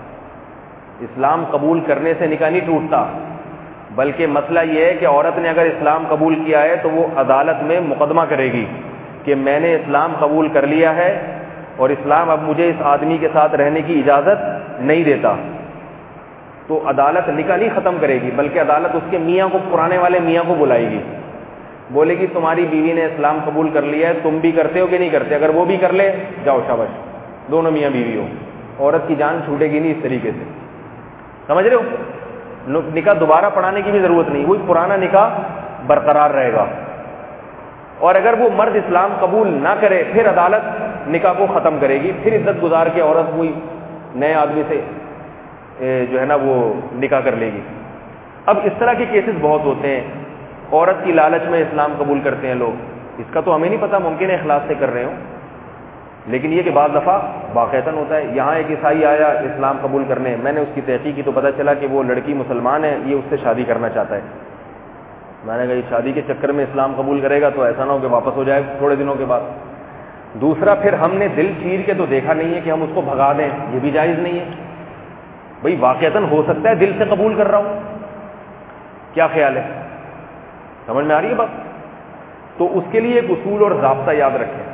اسلام قبول کرنے سے نکاح نہیں ٹوٹتا, بلکہ مسئلہ یہ ہے کہ عورت نے اگر اسلام قبول کیا ہے تو وہ عدالت میں مقدمہ کرے گی کہ میں نے اسلام قبول کر لیا ہے اور اسلام اب مجھے اس آدمی کے ساتھ رہنے کی اجازت نہیں دیتا. تو عدالت نکاح نہیں ختم کرے گی, بلکہ عدالت اس کے میاں کو, پرانے والے میاں کو بلائے گی, بولے گی تمہاری بیوی نے اسلام قبول کر لیا ہے, تم بھی کرتے ہو کہ نہیں کرتے؟ اگر وہ بھی کر لے جاؤ شاباش, دونوں میاں بیوی ہو, عورت کی جان چھوٹے گی نہیں اس طریقے سے. سمجھ رہے ہو؟ نکاح دوبارہ پڑھانے کی بھی ضرورت نہیں, وہی پرانا نکاح برقرار رہے گا. اور اگر وہ مرد اسلام قبول نہ کرے پھر عدالت نکاح کو ختم کرے گی, پھر عزت گزار کے عورت ہوئی نئے آدمی سے جو ہے نا وہ نکاح کر لے گی. اب اس طرح کے کیسز بہت ہوتے ہیں, عورت کی لالچ میں اسلام قبول کرتے ہیں لوگ, اس کا تو ہمیں نہیں پتا, ممکن ہے اخلاص سے کر رہے ہوں, لیکن یہ کہ بعض دفعہ واقعتاً ہوتا ہے. یہاں ایک عیسائی آیا اسلام قبول کرنے, میں نے اس کی تحقیق کی تو پتہ چلا کہ وہ لڑکی مسلمان ہے, یہ اس سے شادی کرنا چاہتا ہے. میں نے کہا یہ شادی کے چکر میں اسلام قبول کرے گا تو ایسا نہ ہو کہ واپس ہو جائے تھوڑے دنوں کے بعد. دوسرا, پھر ہم نے دل چیر کے تو دیکھا نہیں ہے کہ ہم اس کو بھگا دیں, یہ بھی جائز نہیں ہے. بھئی واقعتاً ہو سکتا ہے دل سے قبول کر رہا ہوں, کیا خیال ہے؟ سمجھ میں آ رہی ہے بات؟ تو اس کے لیے ایک اصول اور ضابطہ یاد رکھیں.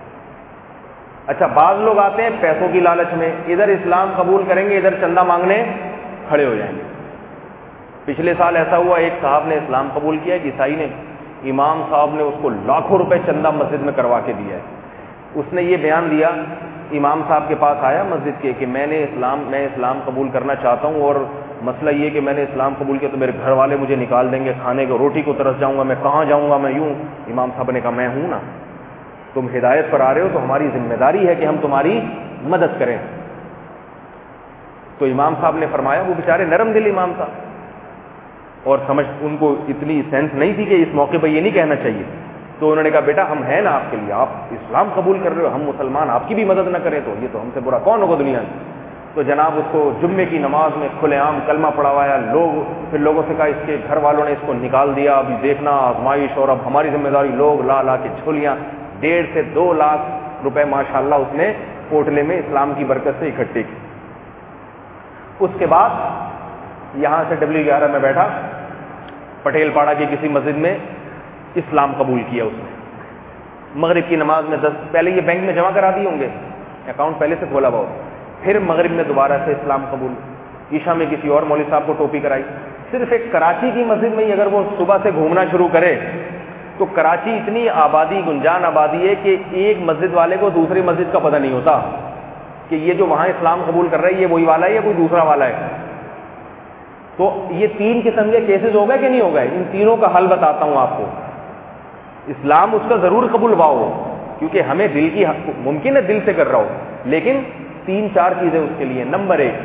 اچھا, بعض لوگ آتے ہیں پیسوں کی لالچ میں, ادھر اسلام قبول کریں گے ادھر چندہ مانگنے کھڑے ہو جائیں گے. پچھلے سال ایسا ہوا, ایک صاحب نے اسلام قبول کیا, ایک عیسائی نے, امام صاحب نے اس کو لاکھوں روپے چندہ مسجد میں کروا کے دیا ہے. اس نے یہ بیان دیا, امام صاحب کے پاس آیا مسجد کے کہ میں نے اسلام میں اسلام قبول کرنا چاہتا ہوں, اور مسئلہ یہ کہ میں نے اسلام قبول کیا تو میرے گھر والے مجھے نکال دیں گے, کھانے کو روٹی کو ترس جاؤں گا, میں کہاں جاؤں گا, میں یوں. امام صاحب نے کہا میں ہوں نا, تم ہدایت پر آ رہے ہو تو ہماری ذمہ داری ہے کہ ہم تمہاری مدد کریں. تو امام صاحب نے فرمایا, وہ بیچارے نرم دل امام صاحب, اور سمجھ ان کو اتنی سینس نہیں تھی کہ اس موقع پہ یہ نہیں کہنا چاہیے, تو انہوں نے کہا بیٹا ہم ہیں نا آپ کے لیے, آپ اسلام قبول کر رہے ہو, ہم مسلمان آپ کی بھی مدد نہ کریں تو یہ تو ہم سے برا کون ہوگا دنیا میں. تو جناب اس کو جمعے کی نماز میں کھلے عام کلمہ پڑھوایا, لوگ پھر لوگوں سے کہا اس کے گھر والوں نے اس کو نکال دیا, ابھی دیکھنا آزمائش اور اب ہماری ذمہ داری. لوگ لا لا کے جھولیاں, ڈیڑھ سے دو لاکھ روپے ماشاء اللہ اس نے کوٹلے میں اسلام کی برکت سے اکٹھے کی. اس کے بعد یہاں سے ڈبلیو گیارہ میں بیٹھا, پٹیل پاڑا کی کسی مسجد میں اسلام قبول کیا اس نے. مغرب کی نماز میں دس, پہلے یہ بینک میں جمع کرا دیے ہوں گے, اکاؤنٹ پہلے سے کھولا ہوا, پھر مغرب میں دوبارہ سے اسلام قبول. عشاء میں کسی اور مولوی صاحب کو ٹوپی کرائی. صرف ایک کراچی کی مسجد میں ہی اگر وہ صبح سے گھومنا شروع کرے تو کراچی اتنی آبادی گنجان آبادی ہے کہ ایک مسجد والے کو دوسری مسجد کا پتہ نہیں ہوتا کہ یہ جو وہاں اسلام قبول کر رہا ہے یہ وہی والا ہے یا کوئی دوسرا والا ہے. تو یہ تین قسم کے کیسز ہو گئے کہ نہیں ہو گئے؟ ان تینوں کا حل بتاتا ہوں آپ کو. اسلام اس کا ضرور قبول ہو, کیونکہ ہمیں دل کی ممکن ہے دل سے کر رہا ہو, لیکن تین چار چیزیں اس کے لیے. نمبر ایک,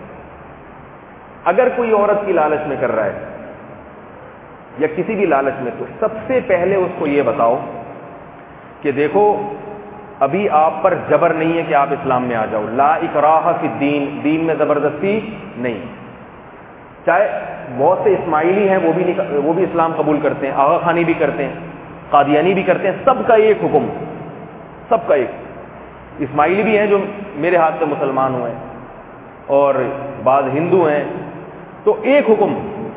اگر کوئی عورت کی لالچ میں کر رہا ہے یا کسی بھی لالچ میں, تو سب سے پہلے اس کو یہ بتاؤ کہ دیکھو ابھی آپ پر جبر نہیں ہے کہ آپ اسلام میں آ جاؤ. لا اکراہ فی الدین, دین میں زبردستی نہیں. چاہے بہت سے اسماعیلی ہیں وہ بھی وہ بھی اسلام قبول کرتے ہیں, آغا خانی بھی کرتے ہیں, قادیانی بھی کرتے ہیں, سب کا ایک حکم, سب کا ایک. اسماعیلی بھی ہیں جو میرے ہاتھ سے مسلمان ہوئے ہیں, اور بعض ہندو ہیں. تو ایک حکم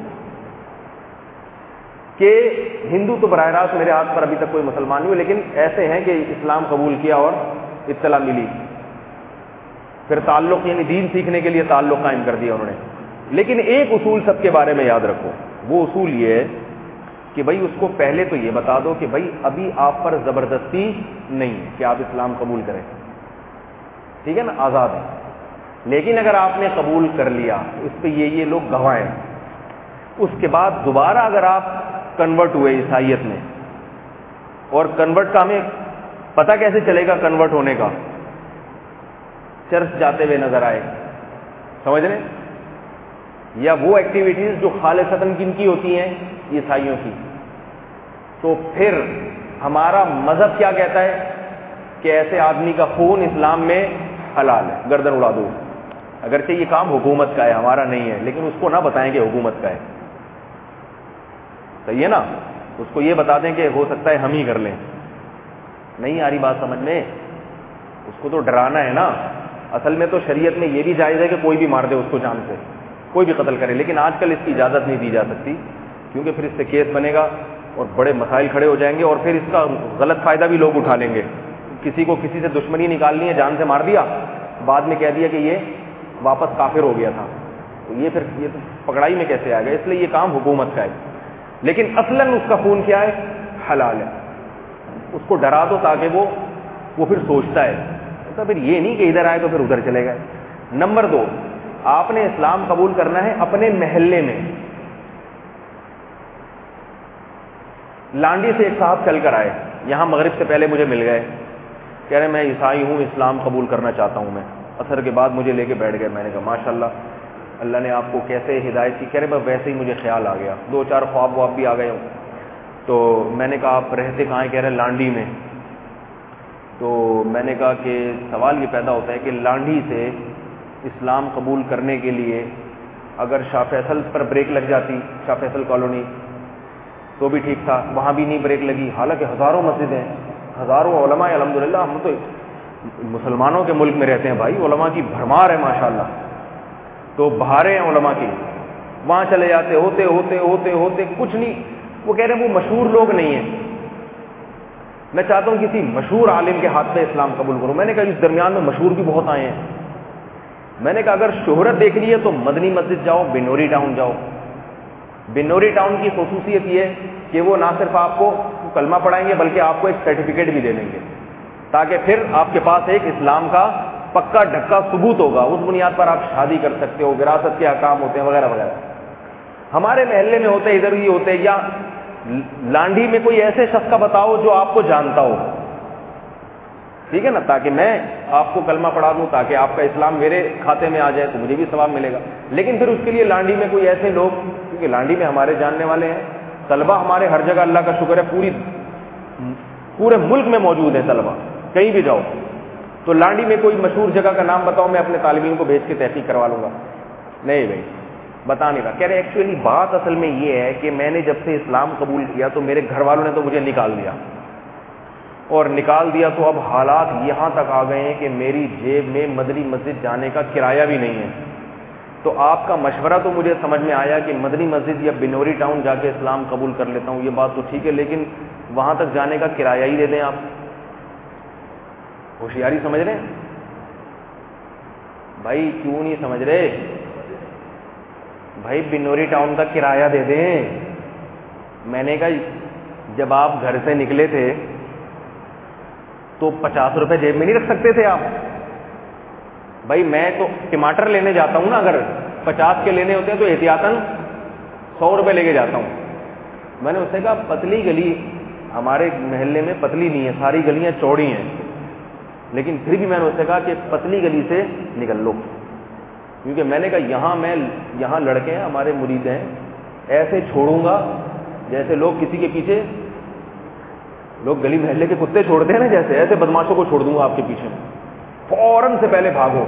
کہ ہندو تو براہ راست میرے ہاتھ پر ابھی تک کوئی مسلمان نہیں ہوئے, لیکن ایسے ہیں کہ اسلام قبول کیا اور اطلاع ملی, پھر تعلق یعنی دین سیکھنے کے لیے تعلق قائم کر دیا انہوں نے. لیکن ایک اصول سب کے بارے میں یاد رکھو, وہ اصول یہ ہے کہ بھائی اس کو پہلے تو یہ بتا دو کہ بھائی ابھی آپ پر زبردستی نہیں ہے کہ آپ اسلام قبول کریں, ٹھیک ہے نا, آزاد ہے. لیکن اگر آپ نے قبول کر لیا تو اس پہ یہ یہ لوگ گواہ ہیں. اس کے بعد دوبارہ اگر آپ کنورٹ ہوئے عیسائیت میں, اور کنورٹ کا ہمیں پتہ کیسے چلے گا کنورٹ ہونے کا؟ چرچ جاتے ہوئے نظر آئے, سمجھ رہے, یا وہ ایکٹیویٹیز جو خالصتاً کن کی ہوتی ہیں, عیسائیوں کی. تو پھر ہمارا مذہب کیا کہتا ہے کہ ایسے آدمی کا خون اسلام میں حلال ہے, گردن اڑا دو. اگرچہ یہ کام حکومت کا ہے, ہمارا نہیں ہے, لیکن اس کو نہ بتائیں کہ حکومت کا ہے, صحیح ہے نا. اس کو یہ بتا دیں کہ ہو سکتا ہے ہم ہی کر لیں. نہیں آ رہی بات سمجھ میں؟ اس کو تو ڈرانا ہے نا. اصل میں تو شریعت میں یہ بھی جائز ہے کہ کوئی بھی مار دے اس کو جان سے, کوئی بھی قتل کرے, لیکن آج کل اس کی اجازت نہیں دی جا سکتی, کیونکہ پھر اس سے کیس بنے گا اور بڑے مسائل کھڑے ہو جائیں گے, اور پھر اس کا غلط فائدہ بھی لوگ اٹھا لیں گے. کسی کو کسی سے دشمنی نکالنی ہے, جان سے مار دیا, بعد میں کہہ دیا کہ یہ واپس کافر ہو گیا تھا, تو یہ پھر یہ پکڑائی میں کیسے آ گیا؟ اس لیے یہ کام حکومت کا ہے. لیکن اصلاً اس کا خون کیا ہے؟ حلال ہے. اس کو ڈرا دو تاکہ وہ وہ پھر سوچتا ہے, تو پھر یہ نہیں کہ ادھر آئے تو پھر ادھر چلے گئے. نمبر دو, آپ نے اسلام قبول کرنا ہے اپنے محلے میں. لانڈی سے ایک صاحب چل کر آئے, یہاں مغرب سے پہلے مجھے مل گئے, کہہ رہے میں عیسائی ہوں, اسلام قبول کرنا چاہتا ہوں میں. عصر کے بعد مجھے لے کے بیٹھ گئے. میں نے کہا ماشاء اللہ, اللہ نے آپ کو کیسے ہدایت کی؟ کہہ رہے بس ویسے ہی مجھے خیال آ گیا, دو چار خواب واب بھی آ گئے ہوں. تو میں نے کہا آپ رہتے کہاں ہیں؟ کہہ رہے لانڈی میں. تو میں نے کہا کہ سوال یہ پیدا ہوتا ہے کہ لانڈی سے اسلام قبول کرنے کے لیے اگر شاہ فیصل پر بریک لگ جاتی, شاہ فیصل کالونی, تو بھی ٹھیک تھا, وہاں بھی نہیں بریک لگی, حالانکہ ہزاروں مسجدیں, ہزاروں علماء, الحمدللہ ہم تو مسلمانوں کے ملک میں رہتے ہیں بھائی, علماء کی بھرمار ہے ماشاءاللہ, تو بہاریں ہیں علماء کی. وہاں چلے جاتے, ہوتے ہوتے ہوتے ہوتے کچھ نہیں. وہ کہہ رہے ہیں وہ مشہور لوگ نہیں ہیں, میں چاہتا ہوں کسی مشہور عالم کے ہاتھ پہ اسلام قبول کروں. میں نے کہا اس درمیان میں مشہور بھی بہت آئے ہیں. میں نے کہا اگر شہرت دیکھنی ہے تو مدنی مسجد جاؤ, بنوری ٹاؤن جاؤ. بنوری ٹاؤن کی خصوصیت یہ ہے کہ وہ نہ صرف آپ کو کلمہ پڑھائیں گے بلکہ آپ کو ایک سرٹیفکیٹ بھی دے دیں گے, تاکہ پھر آپ کے پاس ایک اسلام کا پکا ڈھکا ثبوت ہوگا, اس بنیاد پر آپ شادی کر سکتے ہو, وراثت کے احکام ہوتے ہیں وغیرہ وغیرہ. ہمارے محلے میں ہوتے, ادھر ہی ہوتے, یا لانڈی میں کوئی ایسے شخص کا بتاؤ جو آپ کو جانتا ہو, ٹھیک ہے نا, تاکہ میں آپ کو کلمہ پڑھا دوں, تاکہ آپ کا اسلام میرے کھاتے میں آ جائے تو مجھے بھی ثواب ملے گا. لیکن پھر اس کے لیے لانڈی میں کوئی ایسے لوگ, کیونکہ لانڈی میں ہمارے جاننے والے ہیں, طلبہ ہمارے ہر جگہ اللہ کا شکر ہے پوری پورے ملک میں موجود ہے طلبہ، کہیں بھی جاؤ تو لانڈی میں کوئی مشہور جگہ کا نام بتاؤ، میں اپنے طالب علم کو بھیج کے تحقیق کروا لوں گا. نہیں بھائی، بتا نہیں رہا. کہہ رہے ایکچولی بات اصل میں یہ ہے کہ میں نے جب سے اسلام قبول کیا تو میرے گھر والوں نے تو مجھے نکال دیا، اور نکال دیا تو اب حالات یہاں تک آ گئے ہیں کہ میری جیب میں مدنی مسجد جانے کا کرایہ بھی نہیں ہے. تو آپ کا مشورہ تو مجھے سمجھ میں آیا کہ مدنی مسجد یا بنوری ٹاؤن جا کے اسلام قبول کر لیتا ہوں، یہ بات تو ٹھیک ہے، لیکن وہاں تک جانے کا کرایہ ہی دے دیں آپ. ہوشیاری سمجھ رہے ہیں بھائی؟ کیوں نہیں سمجھ رہے بھائی؟ بنوری ٹاؤن کا کرایہ دے دیں. میں نے کہا جب آپ گھر سے نکلے تھے تو پچاس روپے جیب میں نہیں رکھ سکتے تھے آپ؟ بھائی میں تو ٹماٹر لینے جاتا ہوں نا، اگر پچاس کے لینے ہوتے ہیں تو احتیاطاً سو روپے لے کے جاتا ہوں. میں نے اس سے کہا پتلی گلی ہمارے محلے میں پتلی نہیں ہے، ساری گلیاں چوڑی ہیں، لیکن پھر بھی میں نے اس سے کہا کہ پتلی گلی سے نکل لو، کیونکہ میں نے کہا یہاں میں یہاں لڑکے ہیں ہمارے مرید ہیں، ایسے چھوڑوں گا جیسے لوگ کسی کے پیچھے، لوگ گلی محلے کے کتے چھوڑتے ہیں نا، جیسے ایسے بدماشوں کو چھوڑ دوں گا آپ کے پیچھے. فوراً سے پہلے بھاگو،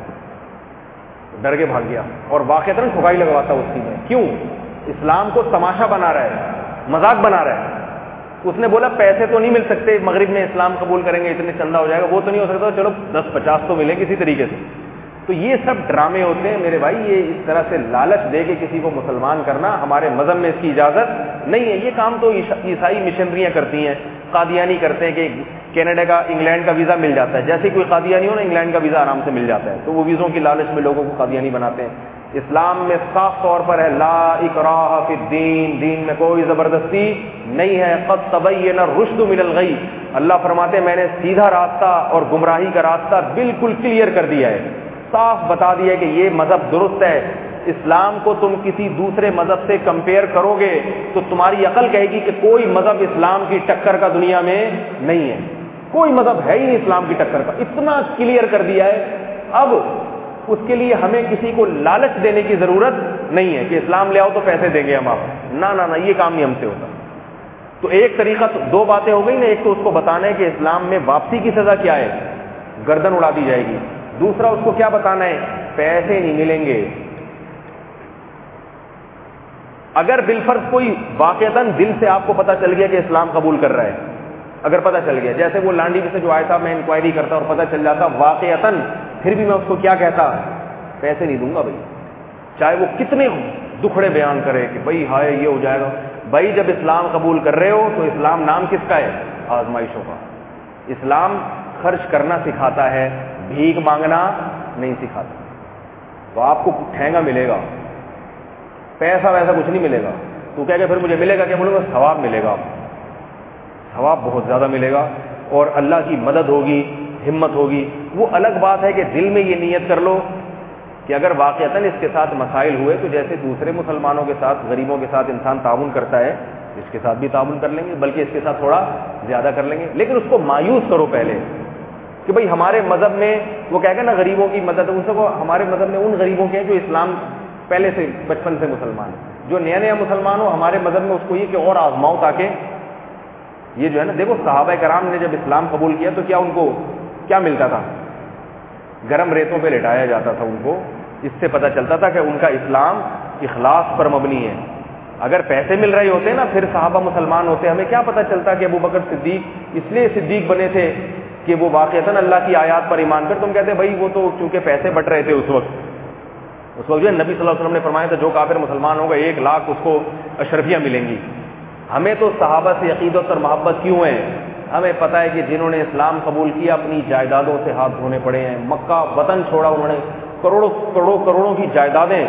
ڈر کے بھاگ گیا اور واقعتاً ٹھکائی لگواتا اس کی میں. کیوں؟ اسلام کو تماشا بنا رہا ہے، مذاق بنا رہا ہے. اس نے بولا پیسے تو نہیں مل سکتے، مغرب میں اسلام قبول کریں گے اتنے چندہ ہو جائے گا، وہ تو نہیں ہو سکتا، چلو دس پچاس تو ملیں کسی طریقے سے. تو یہ سب ڈرامے ہوتے ہیں میرے بھائی، یہ اس طرح سے لالچ دے کے کسی کو مسلمان کرنا ہمارے مذہب میں اس کی اجازت نہیں ہے. یہ کام تو عیسائی مشنریاں کرتی ہیں، قادیانی کرتے ہیں کہ کینیڈا کا انگلینڈ کا ویزا مل جاتا ہے، جیسے کوئی قادیانی ہو نا انگلینڈ کا ویزا آرام سے مل جاتا ہے، تو وہ ویزوں کی لالچ میں لوگوں کو قادیانی بناتے ہیں. اسلام میں صاف طور پر ہے لا اکراہ فی الدین، دین میں کوئی زبردستی نہیں ہے. قد تبین الرشد من الغی، اللہ فرماتے ہیں میں نے سیدھا راستہ اور گمراہی کا راستہ بالکل کلیئر کر دیا ہے، صاف بتا دیا ہے کہ یہ مذہب درست ہے. اسلام کو تم کسی دوسرے مذہب سے کمپیئر کرو گے تو تمہاری عقل کہے گی کہ کوئی مذہب اسلام کی ٹکر کا دنیا میں نہیں ہے، کوئی مذہب ہے ہی نہیں اسلام کی ٹکر کا. اتنا کلیئر کر دیا ہے. اب اس کے لیے ہمیں کسی کو لالچ دینے کی ضرورت نہیں ہے کہ اسلام لے آؤ تو پیسے دیں گے ہم آپ. نہ نہ نہ، یہ کام نہیں ہم سے ہوتا. تو ایک طریقہ تو دو باتیں ہو گئی نا، ایک تو اس کو بتانا ہے کہ اسلام میں واپسی کی سزا کیا ہے، گردن اڑا دی جائے گی. دوسرا اس کو کیا بتانا ہے، پیسے نہیں ملیں گے. اگر بالفرض کوئی واقعتاً دل سے آپ کو پتا چل گیا کہ اسلام قبول کر رہا ہے، اگر پتا چل گیا، جیسے وہ لانڈی میں سے جو آیا تھا، میں انکوائری کرتا اور پتا چل جاتا واقعتاً، پھر بھی میں اس کو کیا کہتا، پیسے نہیں دوں گا بھائی، چاہے وہ کتنے دکھڑے بیان کرے کہ بھائی ہائے یہ ہو جائے گا. بھائی جب اسلام قبول کر رہے ہو تو اسلام نام کس کا ہے، آزمائشوں کا. اسلام خرچ کرنا سکھاتا ہے، بھیک مانگنا نہیں سکھاتا. تو آپ کو ٹھینگا ملے گا، پیسہ ویسا کچھ نہیں ملے گا. تو کہہ کہ پھر مجھے ملے گا، کیا بولوں گا، ثواب ملے گا، ثواب بہت زیادہ ملے گا اور اللہ کی مدد ہوگی، ہمت ہوگی. وہ الگ بات ہے کہ دل میں یہ نیت کر لو کہ اگر واقعتاً اس کے ساتھ مسائل ہوئے تو جیسے دوسرے مسلمانوں کے ساتھ، غریبوں کے ساتھ انسان تعاون کرتا ہے، اس کے ساتھ بھی تعاون کر لیں گے، بلکہ اس کے ساتھ تھوڑا زیادہ کر لیں گے. لیکن اس کو مایوس کرو پہلے کہ بھئی ہمارے مذہب میں، وہ کہے گا نا غریبوں کی مدد، ان سے کو ہمارے مذہب میں ان غریبوں کے ہیں جو اسلام پہلے سے بچپن سے مسلمان ہیں. جو نیا نیا مسلمان ہو ہمارے مذہب میں اس کو یہ کہ اور آزماؤ تاکہ یہ جو ہے نا. دیکھو صحابہ کرام نے جب اسلام قبول کیا تو کیا ان کو کیا ملتا تھا، گرم ریتوں پہ لٹایا جاتا تھا ان کو. اس سے پتہ چلتا تھا کہ ان کا اسلام اخلاص پر مبنی ہے. اگر پیسے مل رہے ہوتے نا پھر صحابہ مسلمان ہوتے. ہمیں کیا پتہ چلتا کہ ابو بکر صدیق اس لیے صدیق بنے تھے کہ وہ واقعتاً اللہ کی آیات پر ایمان کر. تم کہتے بھائی وہ تو چونکہ پیسے بٹ رہے تھے اس وقت، اس وقت جو ہے نبی صلی اللہ علیہ وسلم نے فرمایا تھا جو کافر مسلمان ہوگا ایک لاکھ اس کو اشرفیاں ملیں گی. ہمیں تو صحابہ سے عقیدت اور محبت کیوں ہے؟ ہمیں پتہ ہے کہ جنہوں نے اسلام قبول کیا اپنی جائیدادوں سے ہاتھ دھونے پڑے ہیں. مکہ وطن چھوڑا انہوں نے، کروڑوں کروڑوں کروڑوں کی جائیدادیں.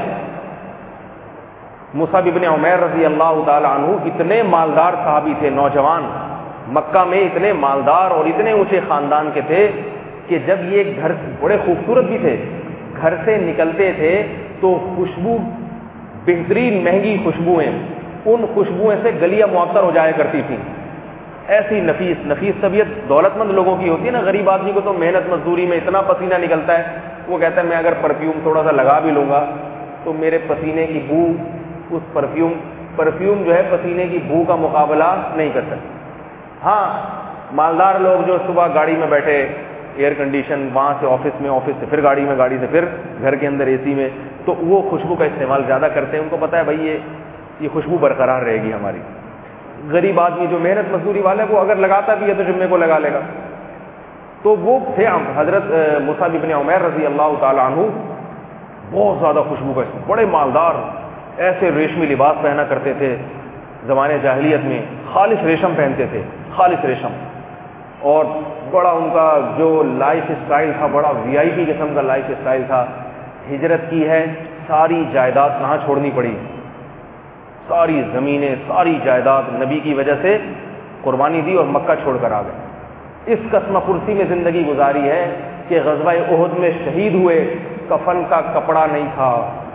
مصعب ابن عمیر رضی اللہ تعالی عنہ اتنے مالدار صحابی تھے، نوجوان، مکہ میں اتنے مالدار اور اتنے اونچے خاندان کے تھے کہ جب یہ گھر، بڑے خوبصورت بھی تھے، گھر سے نکلتے تھے تو خوشبو، بہترین مہنگی خوشبوئیں، ان خوشبوئیں سے گلیاں معطر ہو جایا کرتی تھیں. ایسی نفیس نفیس طبیعت دولت مند لوگوں کی ہوتی ہے نا. غریب آدمی کو تو محنت مزدوری میں اتنا پسینہ نکلتا ہے، وہ کہتا ہے میں اگر پرفیوم تھوڑا سا لگا بھی لوں گا تو میرے پسینے کی بو، اس پرفیوم پرفیوم جو ہے پسینے کی بو کا مقابلہ نہیں کر سکتی. ہاں مالدار لوگ جو صبح گاڑی میں بیٹھے ایئر کنڈیشن, وہاں سے آفس میں, آفس سے پھر گاڑی میں, گاڑی سے پھر گھر کے اندر اے سی میں, تو وہ خوشبو کا استعمال زیادہ کرتے ہیں. ان کو پتہ ہے بھائی یہ یہ خوشبو برقرار رہے گی ہماری. غریب آدمی جو محنت مزدوری والا ہے وہ اگر لگاتا بھی ہے تو جمعے کو لگا لے گا. تو وہ تھے حضرت مصعب بن عمیر رضی اللہ تعالیٰ عنہ, بہت زیادہ خوشبو کا استعمال, بڑے مالدار, ایسے ریشمی لباس پہنا کرتے تھے زمانے جاہلیت میں, خالص ریشم پہنتے تھے, خالص ریشم. اور بڑا ان کا جو لائف اسٹائل تھا بڑا وی آئی پی قسم کا لائف اسٹائل تھا. ہجرت کی ہے, ساری جائیداد کہاں چھوڑنی پڑی, ساری زمینیں, ساری جائیداد نبی کی وجہ سے قربانی دی اور مکہ چھوڑ کر آ گئے. اس قسم پرسی میں زندگی گزاری ہے کہ غزوہ احد میں شہید ہوئے, کفن کا کپڑا نہیں تھا,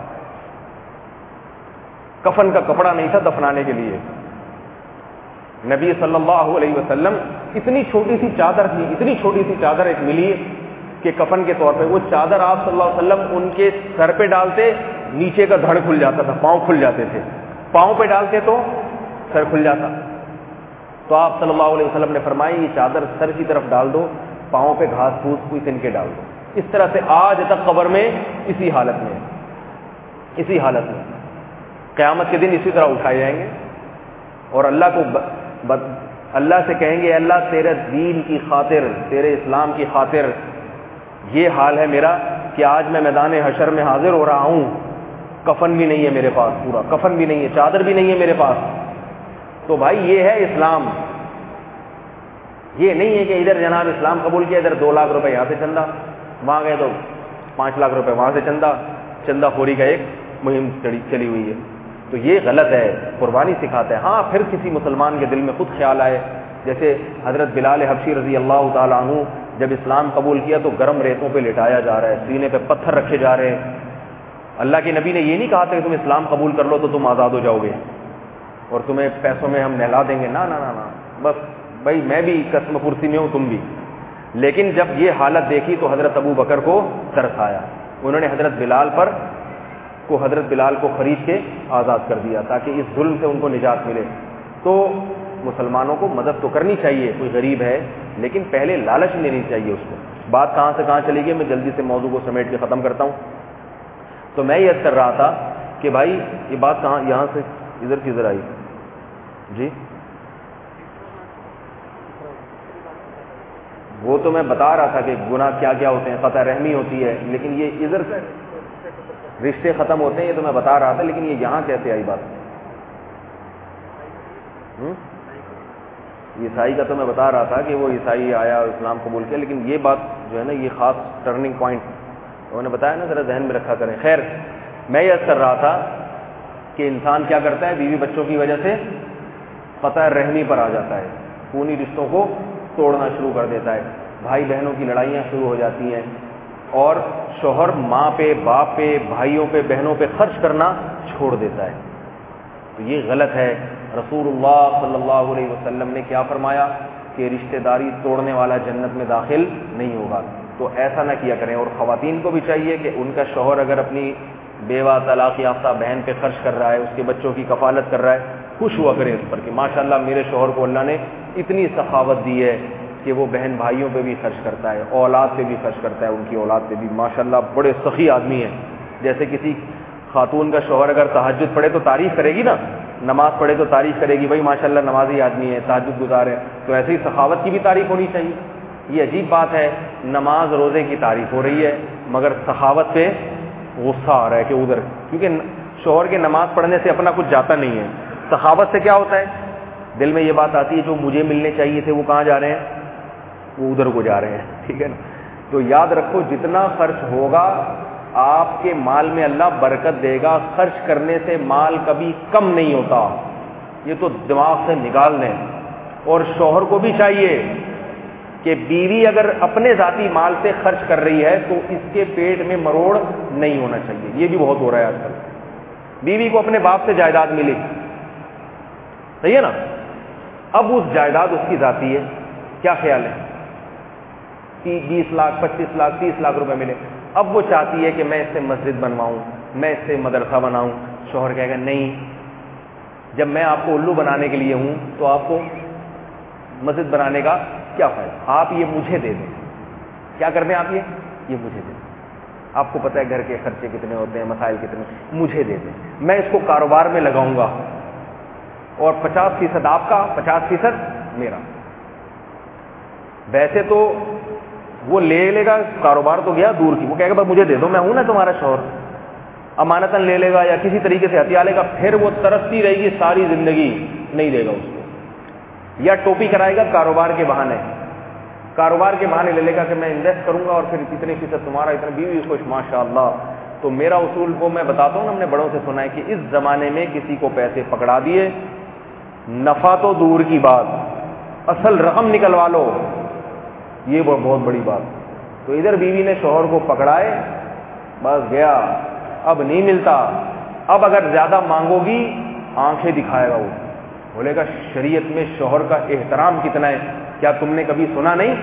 کفن کا کپڑا نہیں تھا دفنانے کے لیے. نبی صلی اللہ علیہ وسلم اتنی چھوٹی سی چادر تھی, اتنی چھوٹی سی چادر ایک ملی کہ کفن کے طور پہ, وہ چادر آپ صلی اللہ علیہ وسلم ان کے سر پہ ڈالتے, نیچے کا دھڑ کھل جاتا تھا, پاؤں کھل جاتے تھے, پاؤں پہ ڈالتے تو سر کھل جاتا. تو آپ صلی اللہ علیہ وسلم نے فرمایا یہ چادر سر کی طرف ڈال دو, پاؤں پہ گھاس پھوس کوئی تن کے ڈال دو. اس طرح سے آج تک قبر میں اسی حالت میں, اسی حالت میں قیامت کے دن اسی طرح اٹھائے جائیں گے. اور اللہ کو ب... ب... اللہ سے کہیں گے اللہ تیرے دین کی خاطر, تیرے اسلام کی خاطر یہ حال ہے میرا کہ آج میں میدان حشر میں حاضر ہو رہا ہوں, کفن بھی نہیں ہے میرے پاس, پورا کفن بھی نہیں ہے, چادر بھی نہیں ہے میرے پاس. تو بھائی یہ ہے اسلام. یہ نہیں ہے کہ ادھر جناب اسلام قبول کیا, ادھر دو لاکھ روپے یہاں سے چندہ, وہاں گئے تو پانچ لاکھ روپے وہاں سے چندہ, چندہ خوری کا ایک مہم چلی ہوئی ہے. تو یہ غلط ہے, قربانی سکھاتا ہے. ہاں پھر کسی مسلمان کے دل میں خود خیال آئے, جیسے حضرت بلال حبشی رضی اللہ تعالیٰ عنہ جب اسلام قبول کیا تو گرم ریتوں پہ لٹایا جا رہا ہے, سینے پہ پتھر رکھے جا رہے ہیں. اللہ کے نبی نے یہ نہیں کہا تھا کہ تم اسلام قبول کر لو تو تم آزاد ہو جاؤ گے اور تمہیں پیسوں میں ہم نہلا دیں گے, نہ نہ نہ, بس بھائی میں بھی قسم پرسی میں ہوں, تم بھی. لیکن جب یہ حالت دیکھی تو حضرت ابو بکر کو ترس آیا, انہوں نے حضرت بلال پر کو حضرت بلال کو خرید کے آزاد کر دیا تاکہ اس ظلم سے ان کو نجات ملے. تو مسلمانوں کو مدد تو کرنی چاہیے, کوئی غریب ہے لیکن پہلے لالچ نہیں لینی چاہیے اس کو. بات کہاں سے کہاں چلی گئی, میں جلدی سے موضوع کو سمیٹ کے ختم کرتا ہوں. تو میں یہ عرض کر رہا تھا کہ بھائی یہ بات کہاں, یہاں سے ادھر کدھر آئی جی, وہ تو میں بتا رہا تھا کہ گناہ کیا کیا ہوتے ہیں, قطع رحمی ہوتی ہے, لیکن یہ ادھر رشتے ختم ہوتے ہیں, یہ تو میں بتا رہا تھا, لیکن یہ یہاں کیسے آئی بات. عیسائی کا تو میں بتا رہا تھا کہ وہ عیسائی آیا اور اسلام قبول کیا, لیکن یہ بات جو ہے نا یہ خاص ٹرننگ پوائنٹ انہوں نے بتایا نا, ذرا ذہن میں رکھا کریں. خیر میں یہ عرض کر رہا تھا کہ انسان کیا کرتا ہے, بیوی بچوں کی وجہ سے قطع رحمی پر آ جاتا ہے, خونی رشتوں کو توڑنا شروع کر دیتا ہے, بھائی بہنوں کی لڑائیاں شروع ہو جاتی ہیں, اور شوہر ماں پہ, باپ پہ, بھائیوں پہ, بہنوں پہ خرچ کرنا چھوڑ دیتا ہے. تو یہ غلط ہے. رسول اللہ صلی اللہ علیہ وسلم نے کیا فرمایا کہ رشتہ داری توڑنے والا جنت میں داخل نہیں ہوگا. تو ایسا نہ کیا کریں. اور خواتین کو بھی چاہیے کہ ان کا شوہر اگر اپنی بیوہ طلاق یافتہ بہن پہ خرچ کر رہا ہے, اس کے بچوں کی کفالت کر رہا ہے, خوش ہوا کریں اس پر کہ ماشاءاللہ میرے شوہر کو اللہ نے اتنی سخاوت دی ہے کہ وہ بہن بھائیوں پہ بھی خرچ کرتا ہے, اولاد پہ بھی خرچ کرتا ہے, ان کی اولاد پہ بھی ماشاءاللہ بڑے سخی آدمی ہیں. جیسے کسی خاتون کا شوہر اگر تہجد پڑھے تو تعریف کرے گی نا, نماز پڑھے تو تعریف کرے گی, بھائی ماشاءاللہ نمازی آدمی ہے, تہجد گزار ہے. تو ایسے ہی سخاوت کی بھی تعریف ہونی چاہیے. یہ عجیب بات ہے, نماز روزے کی تعریف ہو رہی ہے مگر سخاوت پہ غصہ آ رہا ہے کہ ادھر, کیونکہ شوہر کے نماز پڑھنے سے اپنا کچھ جاتا نہیں ہے. سخاوت سے کیا ہوتا ہے, دل میں یہ بات آتی ہے جو مجھے ملنے چاہیے تھے وہ کہاں جا رہے ہیں, وہ ادھر کو جا رہے ہیں. ٹھیک ہے نا. تو یاد رکھو جتنا خرچ ہوگا آپ کے مال میں اللہ برکت دے گا. خرچ کرنے سے مال کبھی کم نہیں ہوتا, یہ تو دماغ سے نکال دیں. اور شوہر کو بھی چاہیے کہ بیوی اگر اپنے ذاتی مال سے خرچ کر رہی ہے تو اس کے پیٹ میں مروڑ نہیں ہونا چاہیے. یہ بھی بہت ہو رہا ہے آج کل. بیوی کو اپنے باپ سے جائیداد ملی, صحیح ہے نا, اب اس جائیداد اس کی ذاتی ہے, کیا خیال ہے, بیس لاکھ پچیس لاکھ تیس لاکھ روپے ملے. اب وہ چاہتی ہے کہ میں اس سے مسجد بنواؤں, میں اس سے مدرسہ بناؤں. شوہر کہے گا نہیں, جب میں آپ کو الو بنانے کے لیے ہوں تو آپ کو مسجد بنانے کا کیا فائدہ, آپ یہ مجھے دے دیں. کیا کر دیں آپ, یہ یہ مجھے دے دیں. آپ کو پتہ ہے گھر کے خرچے کتنے ہوتے ہیں, مسائل کتنے, مجھے دے دیں, میں اس کو کاروبار میں لگاؤں گا اور پچاس فیصد آپ کا, پچاس فیصد میرا. ویسے تو وہ لے لے گا, کاروبار تو گیا دور کی, وہ کہے گا بس مجھے دے دو, میں ہوں نا تمہارا شوہر, امانتاً لے لے گا یا کسی طریقے سے ہتھیا لے گا, پھر وہ ترستی رہے گی ساری زندگی, نہیں دے گا اس کو. یا ٹوپی کرائے گا کاروبار کے بہانے, کاروبار کے بہانے لے لے گا کہ میں انویسٹ کروں گا اور پھر اتنے فیصد تمہارا, اتنا بیوی خوش, ماشاء اللہ. تو میرا اصول وہ میں بتاتا ہوں نا, ہم نے بڑوں سے سنا ہے کہ اس زمانے میں کسی کو پیسے پکڑا دیے, نفع تو دور کی بات, اصل رقم نکلوا لو, یہ بہت بڑی بات. تو ادھر بیوی نے شوہر کو پکڑائے, بس گیا, اب نہیں ملتا. اب اگر زیادہ مانگو گی آنکھیں دکھائے گا, وہ بولے گا شریعت میں شوہر کا احترام کتنا ہے, کیا تم نے کبھی سنا نہیں؟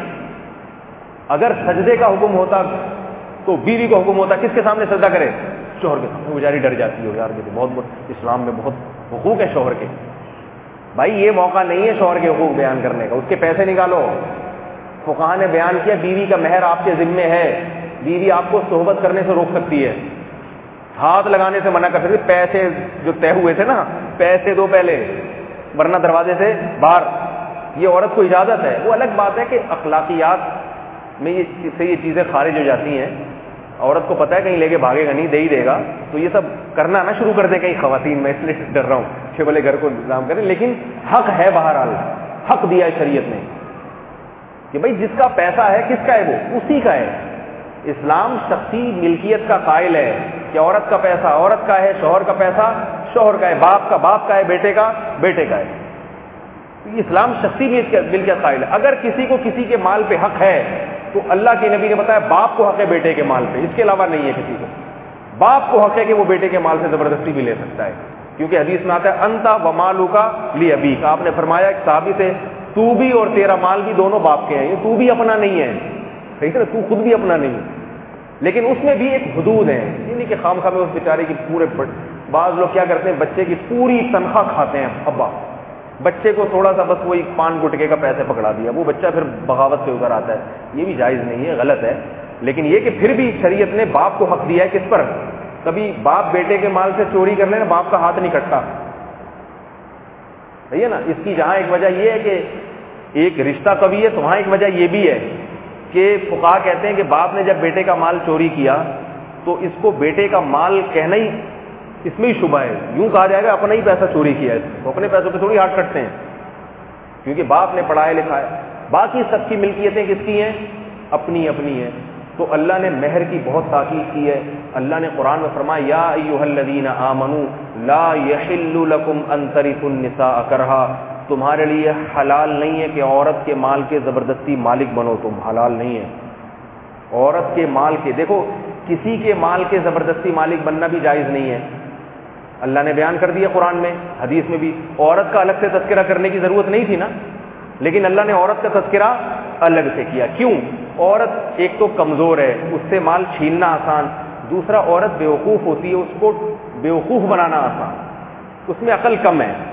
اگر سجدے کا حکم ہوتا تو بیوی کو حکم ہوتا کس کے سامنے سجدہ کرے, شوہر کے سامنے. بیچاری ڈر جاتی ہو, یار یہ تو بہت اسلام میں بہت حقوق ہے شوہر کے. بھائی یہ موقع نہیں ہے شوہر کے حقوق بیان کرنے کا, اس کے پیسے نکالو. فقہا نے بیان کیا بیوی کا مہر آپ کے ذمے ہے, بیوی آپ کو صحبت کرنے سے روک سکتی ہے, ہاتھ لگانے سے منع کر سکتی ہے. پیسے جو طے ہوئے تھے نا, پیسے دو پہلے ورنہ دروازے سے باہر, یہ عورت کو اجازت ہے. وہ الگ بات ہے کہ اخلاقیات میں یہ سے یہ چیزیں خارج ہو جاتی ہیں. عورت کو پتہ ہے کہیں لے کے بھاگے گا نہیں, دے ہی دے گا, تو یہ سب کرنا نہ شروع کر دے کہیں خواتین. میں اس لیے ڈر رہا ہوں کہ بولے گھر کو انتظام کریں, لیکن حق ہے, بہرحال حق دیا ہے شریعت نے کہ بھائی جس کا پیسہ ہے کس کا ہے, وہ اسی کا ہے. اسلام شخصی ملکیت کا قائل ہے کہ عورت کا پیسہ عورت کا ہے, شوہر کا پیسہ شوہر کا ہے, باپ کا باپ کا ہے, بیٹے کا بیٹے کا ہے. اسلام شخصی ملکیت قائل ہے. اگر کسی کو کسی کے مال پہ حق ہے تو اللہ کے نبی نے بتایا باپ کو حق ہے بیٹے کے مال پہ, اس کے علاوہ نہیں ہے کسی کو. باپ کو حق ہے کہ وہ بیٹے کے مال سے زبردستی بھی لے سکتا ہے, کیونکہ حدیث میں آتا ہے انتا و مالوکا لی ابیک. آپ نے فرمایا ایک صحابی سے, تو بھی اور تیرا مال بھی دونوں باپ کے ہیں, یہ تو بھی اپنا نہیں ہے, صحیح ہے, تو خود بھی اپنا نہیں ہے, لیکن اس میں بھی ایک حدود ہے. یہ نہیں کہ خام خواہ میں اس بیچارے کی پورے, بعض لوگ کیا کرتے ہیں بچے کی پوری تنخواہ کھاتے ہیں ابا, بچے کو تھوڑا سا بس وہی پان گٹکے کا پیسے پکڑا دیا, وہ بچہ پھر بغاوت سے ادھر آتا ہے. یہ بھی جائز نہیں ہے, غلط ہے. لیکن یہ کہ پھر بھی شریعت نے باپ کو حق دیا ہے کس پر, کبھی باپ بیٹے کے مال سے چوری کر لے نا, باپ کا ہاتھ نہیں کٹتا, صحیح ہے نا. اس کی جہاں ایک وجہ یہ ہے کہ ایک رشتہ قوی ہے, تو وہاں ایک وجہ یہ بھی ہے کہ فقہا کہتے ہیں کہ باپ نے جب بیٹے کا مال چوری کیا تو اس کو بیٹے کا مال کہنا ہی اس میں ہی شبہ ہے. یوں کہا جائے گا اپنا ہی پیسہ چوری کیا ہے, تو اپنے پیسوں پہ تھوڑی ہاتھ کٹتے ہیں, کیونکہ باپ نے پڑھایا لکھایا. باقی سب کی ملکیتیں کس کی ہیں, اپنی اپنی ہیں. تو اللہ نے مہر کی بہت تاکید کی ہے. اللہ نے قرآن میں فرمایا یا ایھا الذین آمنوا لا یحل لکم ان ترثوا النساء کرہا, تمہارے لیے حلال نہیں ہے کہ عورت کے مال کے زبردستی مالک بنو, تم حلال نہیں ہے عورت کے مال کے. دیکھو کسی کے مال کے زبردستی مالک بننا بھی جائز نہیں ہے, اللہ نے بیان کر دیا قرآن میں, حدیث میں بھی. عورت کا الگ سے تذکرہ کرنے کی ضرورت نہیں تھی نا, لیکن اللہ نے عورت کا تذکرہ الگ سے کیا. کیوں؟ عورت ایک تو کمزور ہے, اس سے مال چھیننا آسان, دوسرا عورت بیوقوف ہوتی ہے, اس کو بیوقوف بنانا آسان, اس میں عقل کم ہے,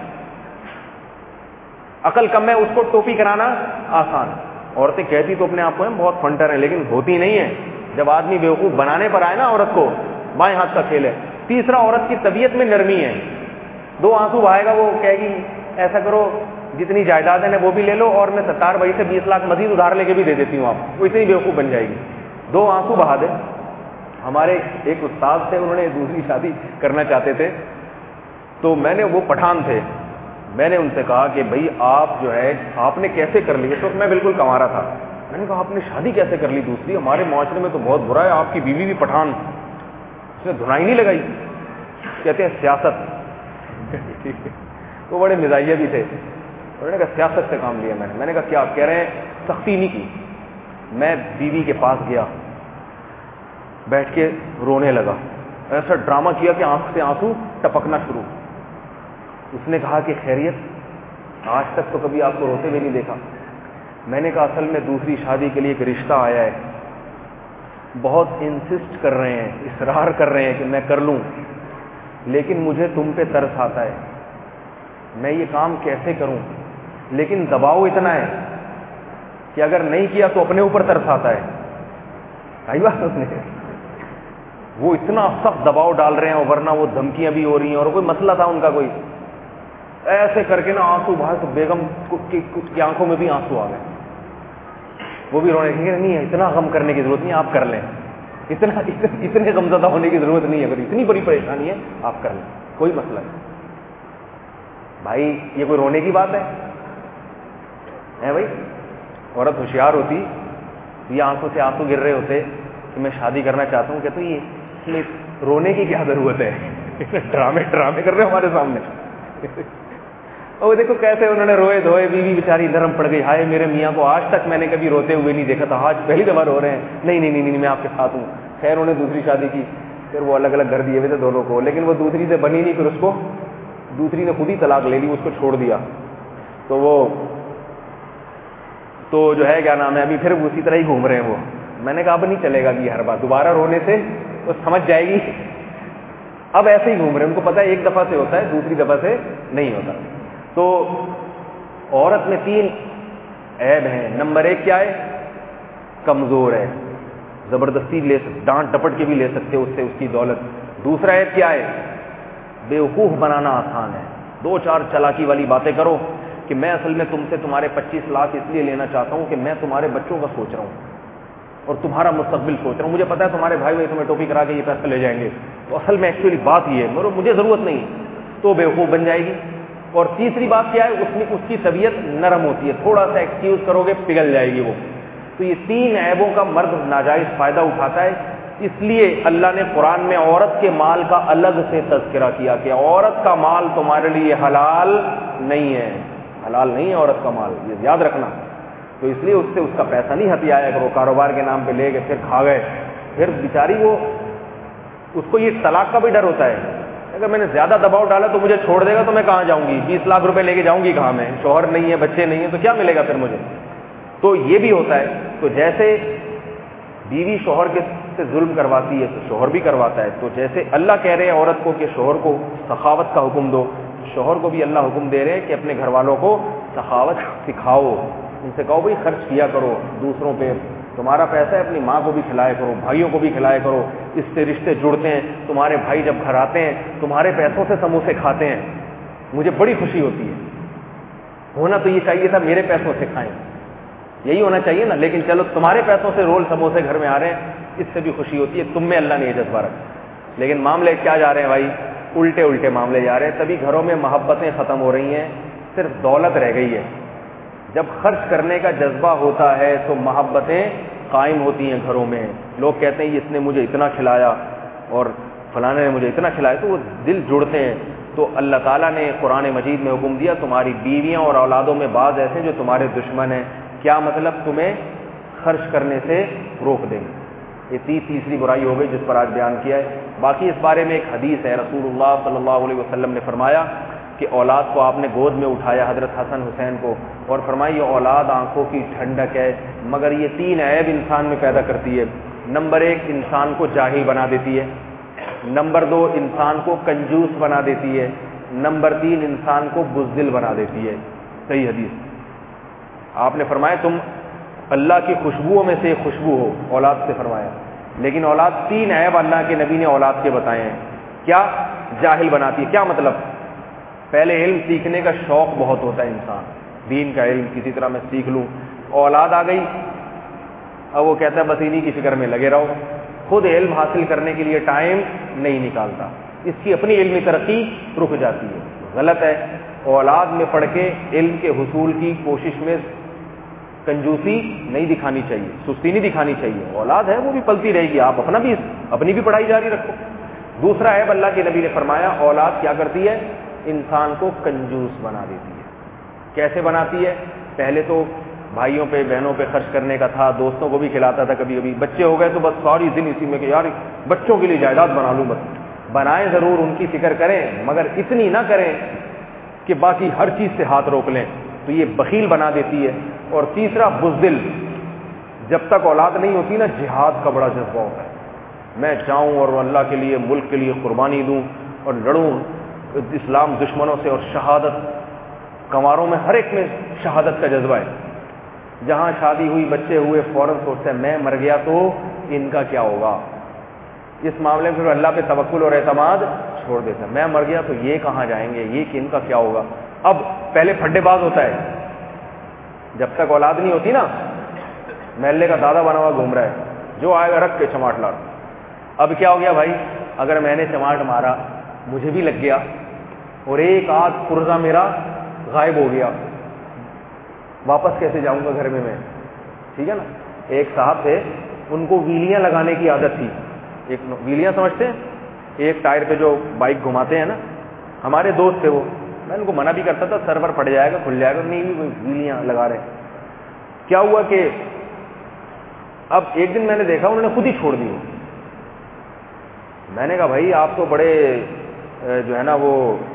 عقل کم ہے, اس کو ٹوپی کرانا آسان. عورتیں کہتی تو اپنے آپ کو ہیں بہت فنٹر ہیں, لیکن ہوتی نہیں ہیں. جب آدمی بیوقوف بنانے پر آئے نا عورت کو, بائیں ہاتھ کا کھیل ہے. تیسرا عورت کی طبیعت میں نرمی ہے, دو آنسو بہائے گا وہ کہے گی ایسا کرو جتنی جائیدادیں ہیں وہ بھی لے لو اور میں ستار بھائی سے بیس لاکھ مزید ادھار لے کے بھی دے دیتی ہوں آپ, وہ اتنی بیوقوف بن جائے گی. دو آنسو بہا دے. ہمارے ایک استاد تھے, انہوں نے دوسری شادی کرنا چاہتے تھے, تو میں نے, وہ پٹھان تھے, میں نے ان سے کہا کہ بھائی آپ جو ہے آپ نے کیسے کر لی, تو میں بالکل کنوارا تھا. میں نے کہا آپ نے شادی کیسے کر لی دوسری, ہمارے معاشرے میں تو بہت برا ہے, آپ کی بیوی بھی پٹھان. اس نے دھنائی نہیں لگائی. کہتے ہیں سیاست. وہ بڑے مزاحیہ بھی تھے, انہوں نے کہا سیاست سے کام لیا میں نے. میں نے کہا کیا کہہ رہے ہیں, سختی نہیں کی. میں بیوی کے پاس گیا, بیٹھ کے رونے لگا, ایسا ڈرامہ کیا کہ آنکھ سے آنسو ٹپکنا شروع. اس نے کہا کہ خیریت, آج تک تو کبھی آپ کو روتے ہوئے نہیں دیکھا. میں نے کہا اصل میں دوسری شادی کے لیے ایک رشتہ آیا ہے, بہت انسسٹ کر رہے ہیں, اصرار کر رہے ہیں کہ میں کر لوں, لیکن مجھے تم پہ ترس آتا ہے, میں یہ کام کیسے کروں. لیکن دباؤ اتنا ہے کہ اگر نہیں کیا تو اپنے اوپر ترس آتا ہے. آئی بات اس نے, وہ اتنا سخت دباؤ ڈال رہے ہیں, ورنہ وہ دھمکیاں بھی ہو رہی ہیں, اور کوئی مسئلہ تھا ان کا کوئی, ایسے کر کے نا آنسو بہائے تو بیگم کی آنکھوں میں بھی آنسو آ گئے. وہ بھی رونے لگے, نہیں اتنا غم کرنے کی ضرورت نہیں, آپ کر لیں, اتنا اتنے غمزدہ ہونے کی ضرورت نہیں ہے, اگر اتنی بڑی پریشانی ہے آپ کر لیں, کوئی مسئلہ نہیں. بھائی یہ کوئی رونے کی بات ہے بھائی؟ عورت ہوشیار ہوتی, یہ آنکھوں سے آنسو گر رہے ہوتے کہ میں شادی کرنا چاہتا ہوں, کہتے یہ اس میں رونے کی کیا ضرورت ہے, ڈرامے ڈرامے کر رہے ہو ہمارے سامنے. اور دیکھو کیسے انہوں نے روئے دھوئے, بیوی بیچاری نرم پڑ گئی, ہائے میرے میاں کو آج تک میں نے کبھی روتے ہوئے نہیں دیکھا تھا, آج پہلی دفعہ رو رہے ہیں. نہیں نہیں نہیں میں آپ کے ساتھ ہوں. خیر انہوں نے دوسری شادی کی, پھر وہ الگ الگ گھر دیے ہوئے تھے دونوں کو, لیکن وہ دوسری سے بنی نہیں, پھر اس کو دوسری نے خود ہی طلاق لے لی, اس کو چھوڑ دیا. تو وہ تو جو ہے کیا نام ہے, ابھی پھر اسی طرح ہی گھوم رہے ہیں وہ. میں نے کہا اب نہیں چلے گا کہ ہر بار دوبارہ رونے سے وہ سمجھ جائے گی, اب ایسے ہی گھوم رہے ہیں, ان کو پتا ہے ایک دفعہ سے ہوتا ہے, دوسری دفعہ سے نہیں ہوتا. تو عورت میں تین عیب ہیں. نمبر ایک کیا ہے, کمزور ہے, زبردستی لے سکتے, ڈانٹ ڈپٹ کے بھی لے سکتے اس سے اس کی دولت. دوسرا عیب کیا ہے, بیوقوف بنانا آسان ہے, دو چار چلاکی والی باتیں کرو کہ میں اصل میں تم سے تمہارے پچیس لاکھ اس لیے لینا چاہتا ہوں کہ میں تمہارے بچوں کا سوچ رہا ہوں اور تمہارا مستقبل سوچ رہا ہوں, مجھے پتا ہے تمہارے بھائی بھائی تمہیں ٹوپی کرا کے یہ پیسہ لے جائیں گے, تو اصل میں ایکچولی بات یہ ہے مجھے ضرورت نہیں, تو بیوقوف بن جائے گی. اور تیسری بات کیا ہے, اس میں اس کی طبیعت نرم ہوتی ہے, تھوڑا سا ایکسکیوز کرو گے پگھل جائے گی وہ. تو یہ تین عیبوں کا مرد ناجائز فائدہ اٹھاتا ہے. اس لیے اللہ نے قرآن میں عورت کے مال کا الگ سے تذکرہ کیا کہ عورت کا مال تمہارے لیے حلال نہیں ہے, حلال نہیں ہے عورت کا مال, یہ یاد رکھنا. تو اس لیے اس سے اس کا پیسہ نہیں ہتھیایا کرو, کاروبار کے نام پہ لے کے پھر کھا گئے, پھر بیچاری وہ اس کو یہ طلاق کا بھی ڈر ہوتا ہے, اگر میں نے زیادہ دباؤ ڈالا تو مجھے چھوڑ دے گا تو میں کہاں جاؤں گی, بیس لاکھ روپے لے کے جاؤں گی کہاں, میں شوہر نہیں ہے بچے نہیں ہیں تو کیا ملے گا پھر مجھے. تو یہ بھی ہوتا ہے. تو جیسے بیوی شوہر کے سے ظلم کرواتی ہے تو شوہر بھی کرواتا ہے, تو جیسے اللہ کہہ رہے ہیں عورت کو کہ شوہر کو سخاوت کا حکم دو, شوہر کو بھی اللہ حکم دے رہے ہیں کہ اپنے گھر والوں کو سخاوت سکھاؤ, ان سے کہو بھائی خرچ کیا کرو دوسروں پہ, تمہارا پیسہ ہے اپنی ماں کو بھی کھلایا کرو, بھائیوں کو بھی کھلایا کرو, اس سے رشتے جڑتے ہیں. تمہارے بھائی جب گھر آتے ہیں تمہارے پیسوں سے سموسے کھاتے ہیں, مجھے بڑی خوشی ہوتی ہے. ہونا تو یہ چاہیے تھا میرے پیسوں سے کھائیں, یہی ہونا چاہیے نا, لیکن چلو تمہارے پیسوں سے رول سموسے گھر میں آ رہے ہیں, اس سے بھی خوشی ہوتی ہے, تم میں اللہ نے یہ جذبہ رکھا. لیکن معاملے کیا جا رہے ہیں بھائی, الٹے الٹے معاملے جا رہے ہیں. تبھی گھروں میں محبتیں ختم ہو رہی ہیں, صرف دولت رہ گئی ہے. جب خرچ کرنے کا جذبہ ہوتا ہے تو محبتیں قائم ہوتی ہیں گھروں میں. لوگ کہتے ہیں اس نے مجھے اتنا کھلایا اور فلانے نے مجھے اتنا کھلایا, تو وہ دل جڑتے ہیں. تو اللہ تعالیٰ نے قرآن مجید میں حکم دیا تمہاری بیویاں اور اولادوں میں بعض ایسے جو تمہارے دشمن ہیں, کیا مطلب تمہیں خرچ کرنے سے روک دیں گے. یہ تی تیسری برائی ہو گئی جس پر آج بیان کیا ہے. باقی اس بارے میں ایک حدیث ہے, رسول اللہ صلی اللہ علیہ وسلم نے فرمایا کہ اولاد کو آپ نے گود میں اٹھایا, حضرت حسن حسین کو, اور فرمایا یہ اولاد آنکھوں کی ٹھنڈک ہے, مگر یہ تین عیب انسان میں پیدا کرتی ہے. نمبر ایک, انسان کو جاہل بنا دیتی ہے. نمبر دو, انسان کو کنجوس بنا دیتی ہے. نمبر تین, انسان کو بزدل بنا دیتی ہے. صحیح حدیث. آپ نے فرمایا تم اللہ کی خوشبوؤں میں سے خوشبو ہو, اولاد سے فرمایا. لیکن اولاد تین عیب اللہ کے نبی نے اولاد کے بتائے ہیں. کیا؟ جاہل بناتی ہے. کیا مطلب؟ پہلے علم سیکھنے کا شوق بہت ہوتا ہے انسان, دین کا علم کسی طرح میں سیکھ لوں. اولاد آ گئی, اب وہ کہتا ہے بس انہی کی فکر میں لگے رہو, خود علم حاصل کرنے کے لیے ٹائم نہیں نکالتا, اس کی اپنی علمی ترقی رک جاتی ہے. غلط ہے. اولاد میں پڑھ کے علم کے حصول کی کوشش میں کنجوسی نہیں دکھانی چاہیے, سستی نہیں دکھانی چاہیے. اولاد ہے وہ بھی پلتی رہے گی, آپ اپنا بھی اپنی بھی پڑھائی جاری رکھو. دوسرا عیب اللہ کے نبی نے فرمایا اولاد کیا کرتی ہے, انسان کو کنجوس بنا دیتی ہے. کیسے بناتی ہے؟ پہلے تو بھائیوں پہ بہنوں پہ خرچ کرنے کا تھا, دوستوں کو بھی کھلاتا تھا, کبھی کبھی بچے ہو گئے تو بس ساری دن اسی میں کہ یار بچوں کے لیے جائیداد بنا لوں. بس بنائیں ضرور, ان کی فکر کریں, مگر اتنی نہ کریں کہ باقی ہر چیز سے ہاتھ روک لیں, تو یہ بخیل بنا دیتی ہے. اور تیسرا بزدل, جب تک اولاد نہیں ہوتی نا جہاد کا بڑا جذبہ ہوتا ہے, میں جاؤں اور اللہ کے لیے ملک کے لیے قربانی دوں اور لڑوں اسلام دشمنوں سے اور شہادت کنواروں میں ہر ایک میں شہادت کا جذبہ ہے. جہاں شادی ہوئی بچے ہوئے فوراً سوچتا ہے میں مر گیا تو ان کا کیا ہوگا. اس معاملے میں پھر اللہ پہ توکل اور اعتماد چھوڑ دیتا ہے. میں مر گیا تو یہ کہاں جائیں گے, یہ کہ ان کا کیا ہوگا. اب پہلے پھڈے باز ہوتا ہے, جب تک اولاد نہیں ہوتی نا, محلے کا دادا بنا ہوا گھوم رہا ہے, جو آئے گا رکھ کے چماٹ لاڑ. اب کیا ہو گیا بھائی, اگر میں نے چماٹ مارا مجھے بھی لگ گیا اور ایک آدھ پرزا میرا غائب ہو گیا, واپس کیسے جاؤں گا گھر میں میں. ٹھیک ہے نا. ایک صاحب تھے, ان کو ویلیاں لگانے کی عادت تھی. ایک ویلیاں سمجھتے ہیں, ایک ٹائر پہ جو بائک گھماتے ہیں نا, ہمارے دوست تھے وہ, میں ان کو منع بھی کرتا تھا سر پر پڑ جائے گا کھل جائے گا, نہیں ویلیاں لگا رہے. کیا ہوا کہ اب ایک دن میں نے دیکھا انہوں نے خود ہی چھوڑ دی. میں نے کہا بھائی آپ تو بڑے جو ہے نا وہ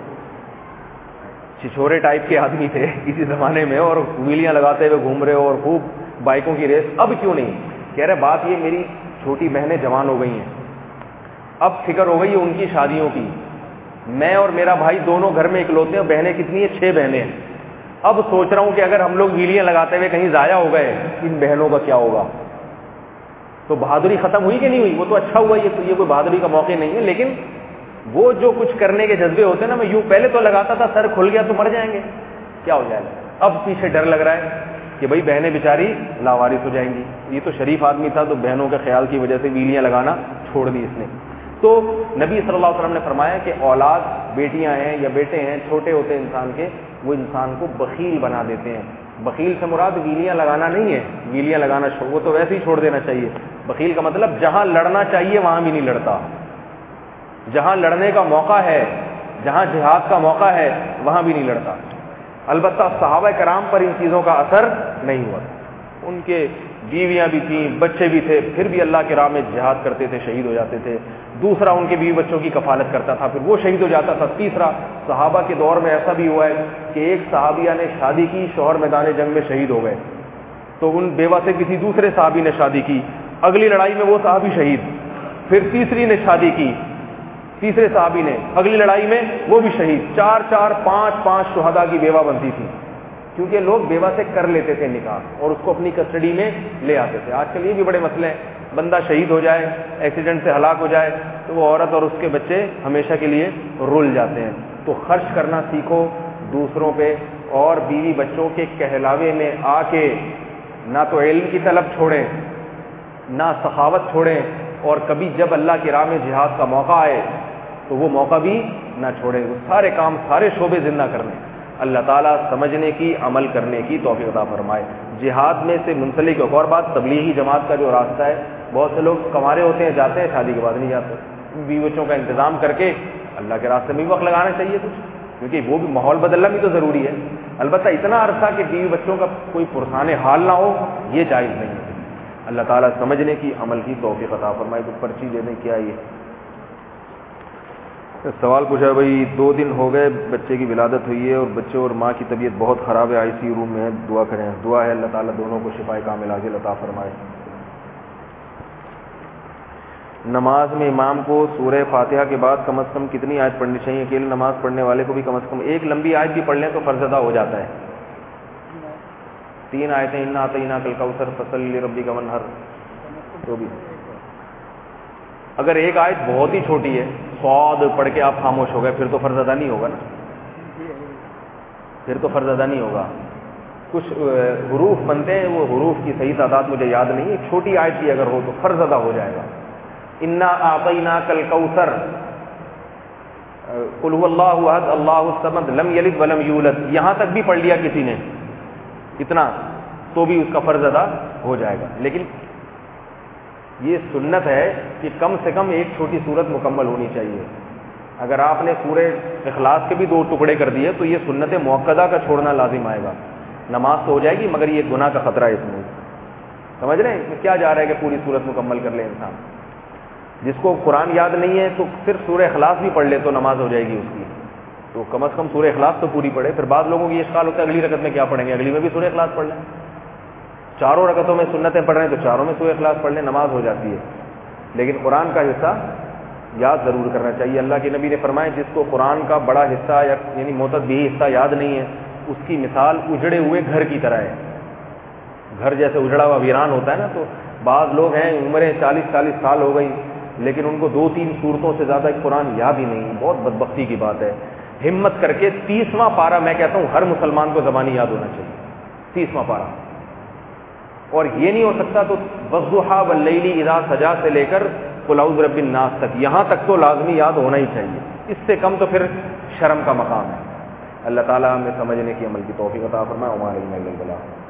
چھچورے ٹائپ کے آدمی تھے کسی زمانے میں, اور ویلیاں لگاتے ہوئے گھوم رہے ہو اور خوب بائکوں کی ریس, اب کیوں نہیں. کہہ رہے بات یہ میری چھوٹی بہنیں جوان ہو گئی ہیں, اب فکر ہو گئی ہے ان کی شادیوں کی. میں اور میرا بھائی دونوں گھر میں اکلوتے ہیں, بہنیں کتنی ہیں, چھ بہنیں ہیں. اب سوچ رہا ہوں کہ اگر ہم لوگ ویلیاں لگاتے ہوئے کہیں ضائع ہو گئے ان بہنوں کا کیا ہوگا. تو بہادری ختم ہوئی کہ نہیں ہوئی. وہ تو اچھا ہوا, یہ تو یہ کوئی بہادری کا موقع نہیں ہے, لیکن وہ جو کچھ کرنے کے جذبے ہوتے ہیں نا, میں یوں پہلے تو لگاتا تھا سر کھل گیا تو مر جائیں گے, کیا ہو جائے گا. اب پیچھے ڈر لگ رہا ہے کہ بھائی بہنیں بیچاری لاوارث ہو جائیں گی. یہ تو شریف آدمی تھا تو بہنوں کے خیال کی وجہ سے ویلیاں لگانا چھوڑ دی اس نے. تو نبی صلی اللہ علیہ وسلم نے فرمایا کہ اولاد بیٹیاں ہیں یا بیٹے ہیں چھوٹے ہوتے ہیں انسان کے, وہ انسان کو بخیل بنا دیتے ہیں. بخیل سے مراد ویلیاں لگانا نہیں ہے, ویلیاں لگانا وہ تو ویسے ہی چھوڑ دینا چاہیے. بخیل کا مطلب جہاں لڑنا چاہیے وہاں بھی نہیں لڑتا, جہاں لڑنے کا موقع ہے, جہاں جہاد کا موقع ہے وہاں بھی نہیں لڑتا. البتہ صحابہ کرام پر ان چیزوں کا اثر نہیں ہوا. ان کے بیویاں بھی تھیں, بچے بھی تھے, پھر بھی اللہ کی راہ میں جہاد کرتے تھے, شہید ہو جاتے تھے. دوسرا ان کے بیوی بچوں کی کفالت کرتا تھا, پھر وہ شہید ہو جاتا تھا. تیسرا صحابہ کے دور میں ایسا بھی ہوا ہے کہ ایک صحابیہ نے شادی کی, شوہر میدان جنگ میں شہید ہو گئے, تو ان بیوہ سے کسی دوسرے صحابی نے شادی کی, اگلی لڑائی میں وہ صحابی شہید. پھر تیسری نے شادی کی تیسرے صحابی نے, اگلی لڑائی میں وہ بھی شہید. چار چار پانچ پانچ شہداء کی بیوہ بنتی تھی, کیونکہ لوگ بیوہ سے کر لیتے تھے نکاح اور اس کو اپنی کسٹڈی میں لے آتے تھے. آج کل یہ بھی بڑے مسئلے ہیں, بندہ شہید ہو جائے, ایکسیڈنٹ سے ہلاک ہو جائے, تو وہ عورت اور اس کے بچے ہمیشہ کے لیے رول جاتے ہیں. تو خرچ کرنا سیکھو دوسروں پہ, اور بیوی بچوں کے کہلاوے میں آ کے نہ تو علم کی طلب چھوڑیں, نہ سخاوت چھوڑیں, اور کبھی جب اللہ کی راہ میں جہاد کا موقع آئے تو وہ موقع بھی نہ چھوڑیں. وہ سارے کام سارے شعبے زندہ کرنے. اللہ تعالیٰ سمجھنے کی عمل کرنے کی توفیق عطا فرمائے. جہاد میں سے منسلک ایک اور بات, تبلیغی جماعت کا جو راستہ ہے, بہت سے لوگ کمارے ہوتے ہیں جاتے ہیں, شادی کے بعد نہیں جاتے. بیوی بچوں کا انتظام کر کے اللہ کے راستے میں بھی وقت لگانا چاہیے کچھ, کیونکہ وہ بھی ماحول بدلنا بھی تو ضروری ہے. البتہ اتنا عرصہ کہ بیوی بچوں کا کوئی پرسان حال نہ ہو, یہ جائز نہیں ہے. اللہ تعالیٰ سمجھنے کی عمل کی توفیق عطا فرمائے. کچھ پرچی دے دیں. کیا یہ سوال پوچھا بھائی, دو دن ہو گئے بچے کی ولادت ہوئی ہے اور بچے اور ماں کی طبیعت بہت خراب ہے, آئی سی یو روم میں ہے, دعا کریں. دعا ہے اللہ تعالیٰ دونوں کو شفائے کامل عاجل عطا فرمائے. نماز میں امام کو سورہ فاتحہ کے بعد کم از کم کتنی آیت پڑھنی چاہیے؟ اکیلے نماز پڑھنے والے کو بھی کم از کم ایک لمبی آیت بھی پڑھ لیں تو فرض ادا ہو جاتا ہے. تین آیتیں, انا اعطیناک الکوثر فصلی لربک وانحر, تو بھی اگر ایک آیت بہت ہی چھوٹی ہے, صاد پڑھ کے آپ خاموش ہو گئے, پھر تو فرض ادا نہیں ہوگا نا, پھر تو فرض ادا نہیں ہوگا. کچھ حروف بنتے ہیں, وہ حروف کی صحیح تعداد مجھے یاد نہیں ہے, چھوٹی آیت بھی اگر ہو تو فرض ادا ہو جائے گا. انا اعطیناک الکوثر, قل هو اللہ احد اللہ الصمد لم یلد ولم یولد, یہاں تک بھی پڑھ لیا کسی نے اتنا, تو بھی اس کا فرض ادا ہو جائے گا. لیکن یہ سنت ہے کہ کم سے کم ایک چھوٹی سورت مکمل ہونی چاہیے. اگر آپ نے سورہ اخلاص کے بھی دو ٹکڑے کر دیے تو یہ سنت موقدہ کا چھوڑنا لازم آئے گا. نماز تو ہو جائے گی مگر یہ گناہ کا خطرہ ہے اس میں. سمجھ رہے ہیں اس میں کیا جا رہا ہے کہ پوری سورت مکمل کر لے انسان. جس کو قرآن یاد نہیں ہے تو صرف سورہ اخلاص بھی پڑھ لے تو نماز ہو جائے گی اس کی. تو کم از کم سورہ اخلاص تو پوری پڑھے. پھر بعض لوگوں کی یہ اشکال ہوتا ہے اگلی رکعت میں کیا پڑھیں گے, اگلی میں بھی سورہ اخلاص پڑھ لیں. چاروں رکعتوں میں سنتیں پڑھ رہے ہیں تو چاروں میں سورہ اخلاص پڑھ لیں, نماز ہو جاتی ہے. لیکن قرآن کا حصہ یاد ضرور کرنا چاہیے. اللہ کے نبی نے فرمایا جس کو قرآن کا بڑا حصہ یعنی معتدی حصہ یاد نہیں ہے اس کی مثال اجڑے ہوئے گھر کی طرح ہے. گھر جیسے اجڑا ہوا ویران ہوتا ہے نا, تو بعض لوگ ہیں عمریں چالیس چالیس سال ہو گئی لیکن ان کو دو تین صورتوں سے زیادہ قرآن یاد ہی نہیں. بہت بدبختی کی بات ہے. ہمت کر کے تیسواں پارہ میں کہتا ہوں ہر مسلمان کو زبانی یاد ہونا چاہیے, تیسواں پارہ. اور یہ نہیں ہو سکتا تو والضحیٰ واللیل اذا سجا سے لے کر قل اعوذ برب الناس تک, یہاں تک تو لازمی یاد ہونا ہی چاہیے. اس سے کم تو پھر شرم کا مقام ہے. اللہ تعالیٰ ہمیں سمجھنے کی عمل کی توفیق عطا فرمائے. وما علینا الا البلاغ.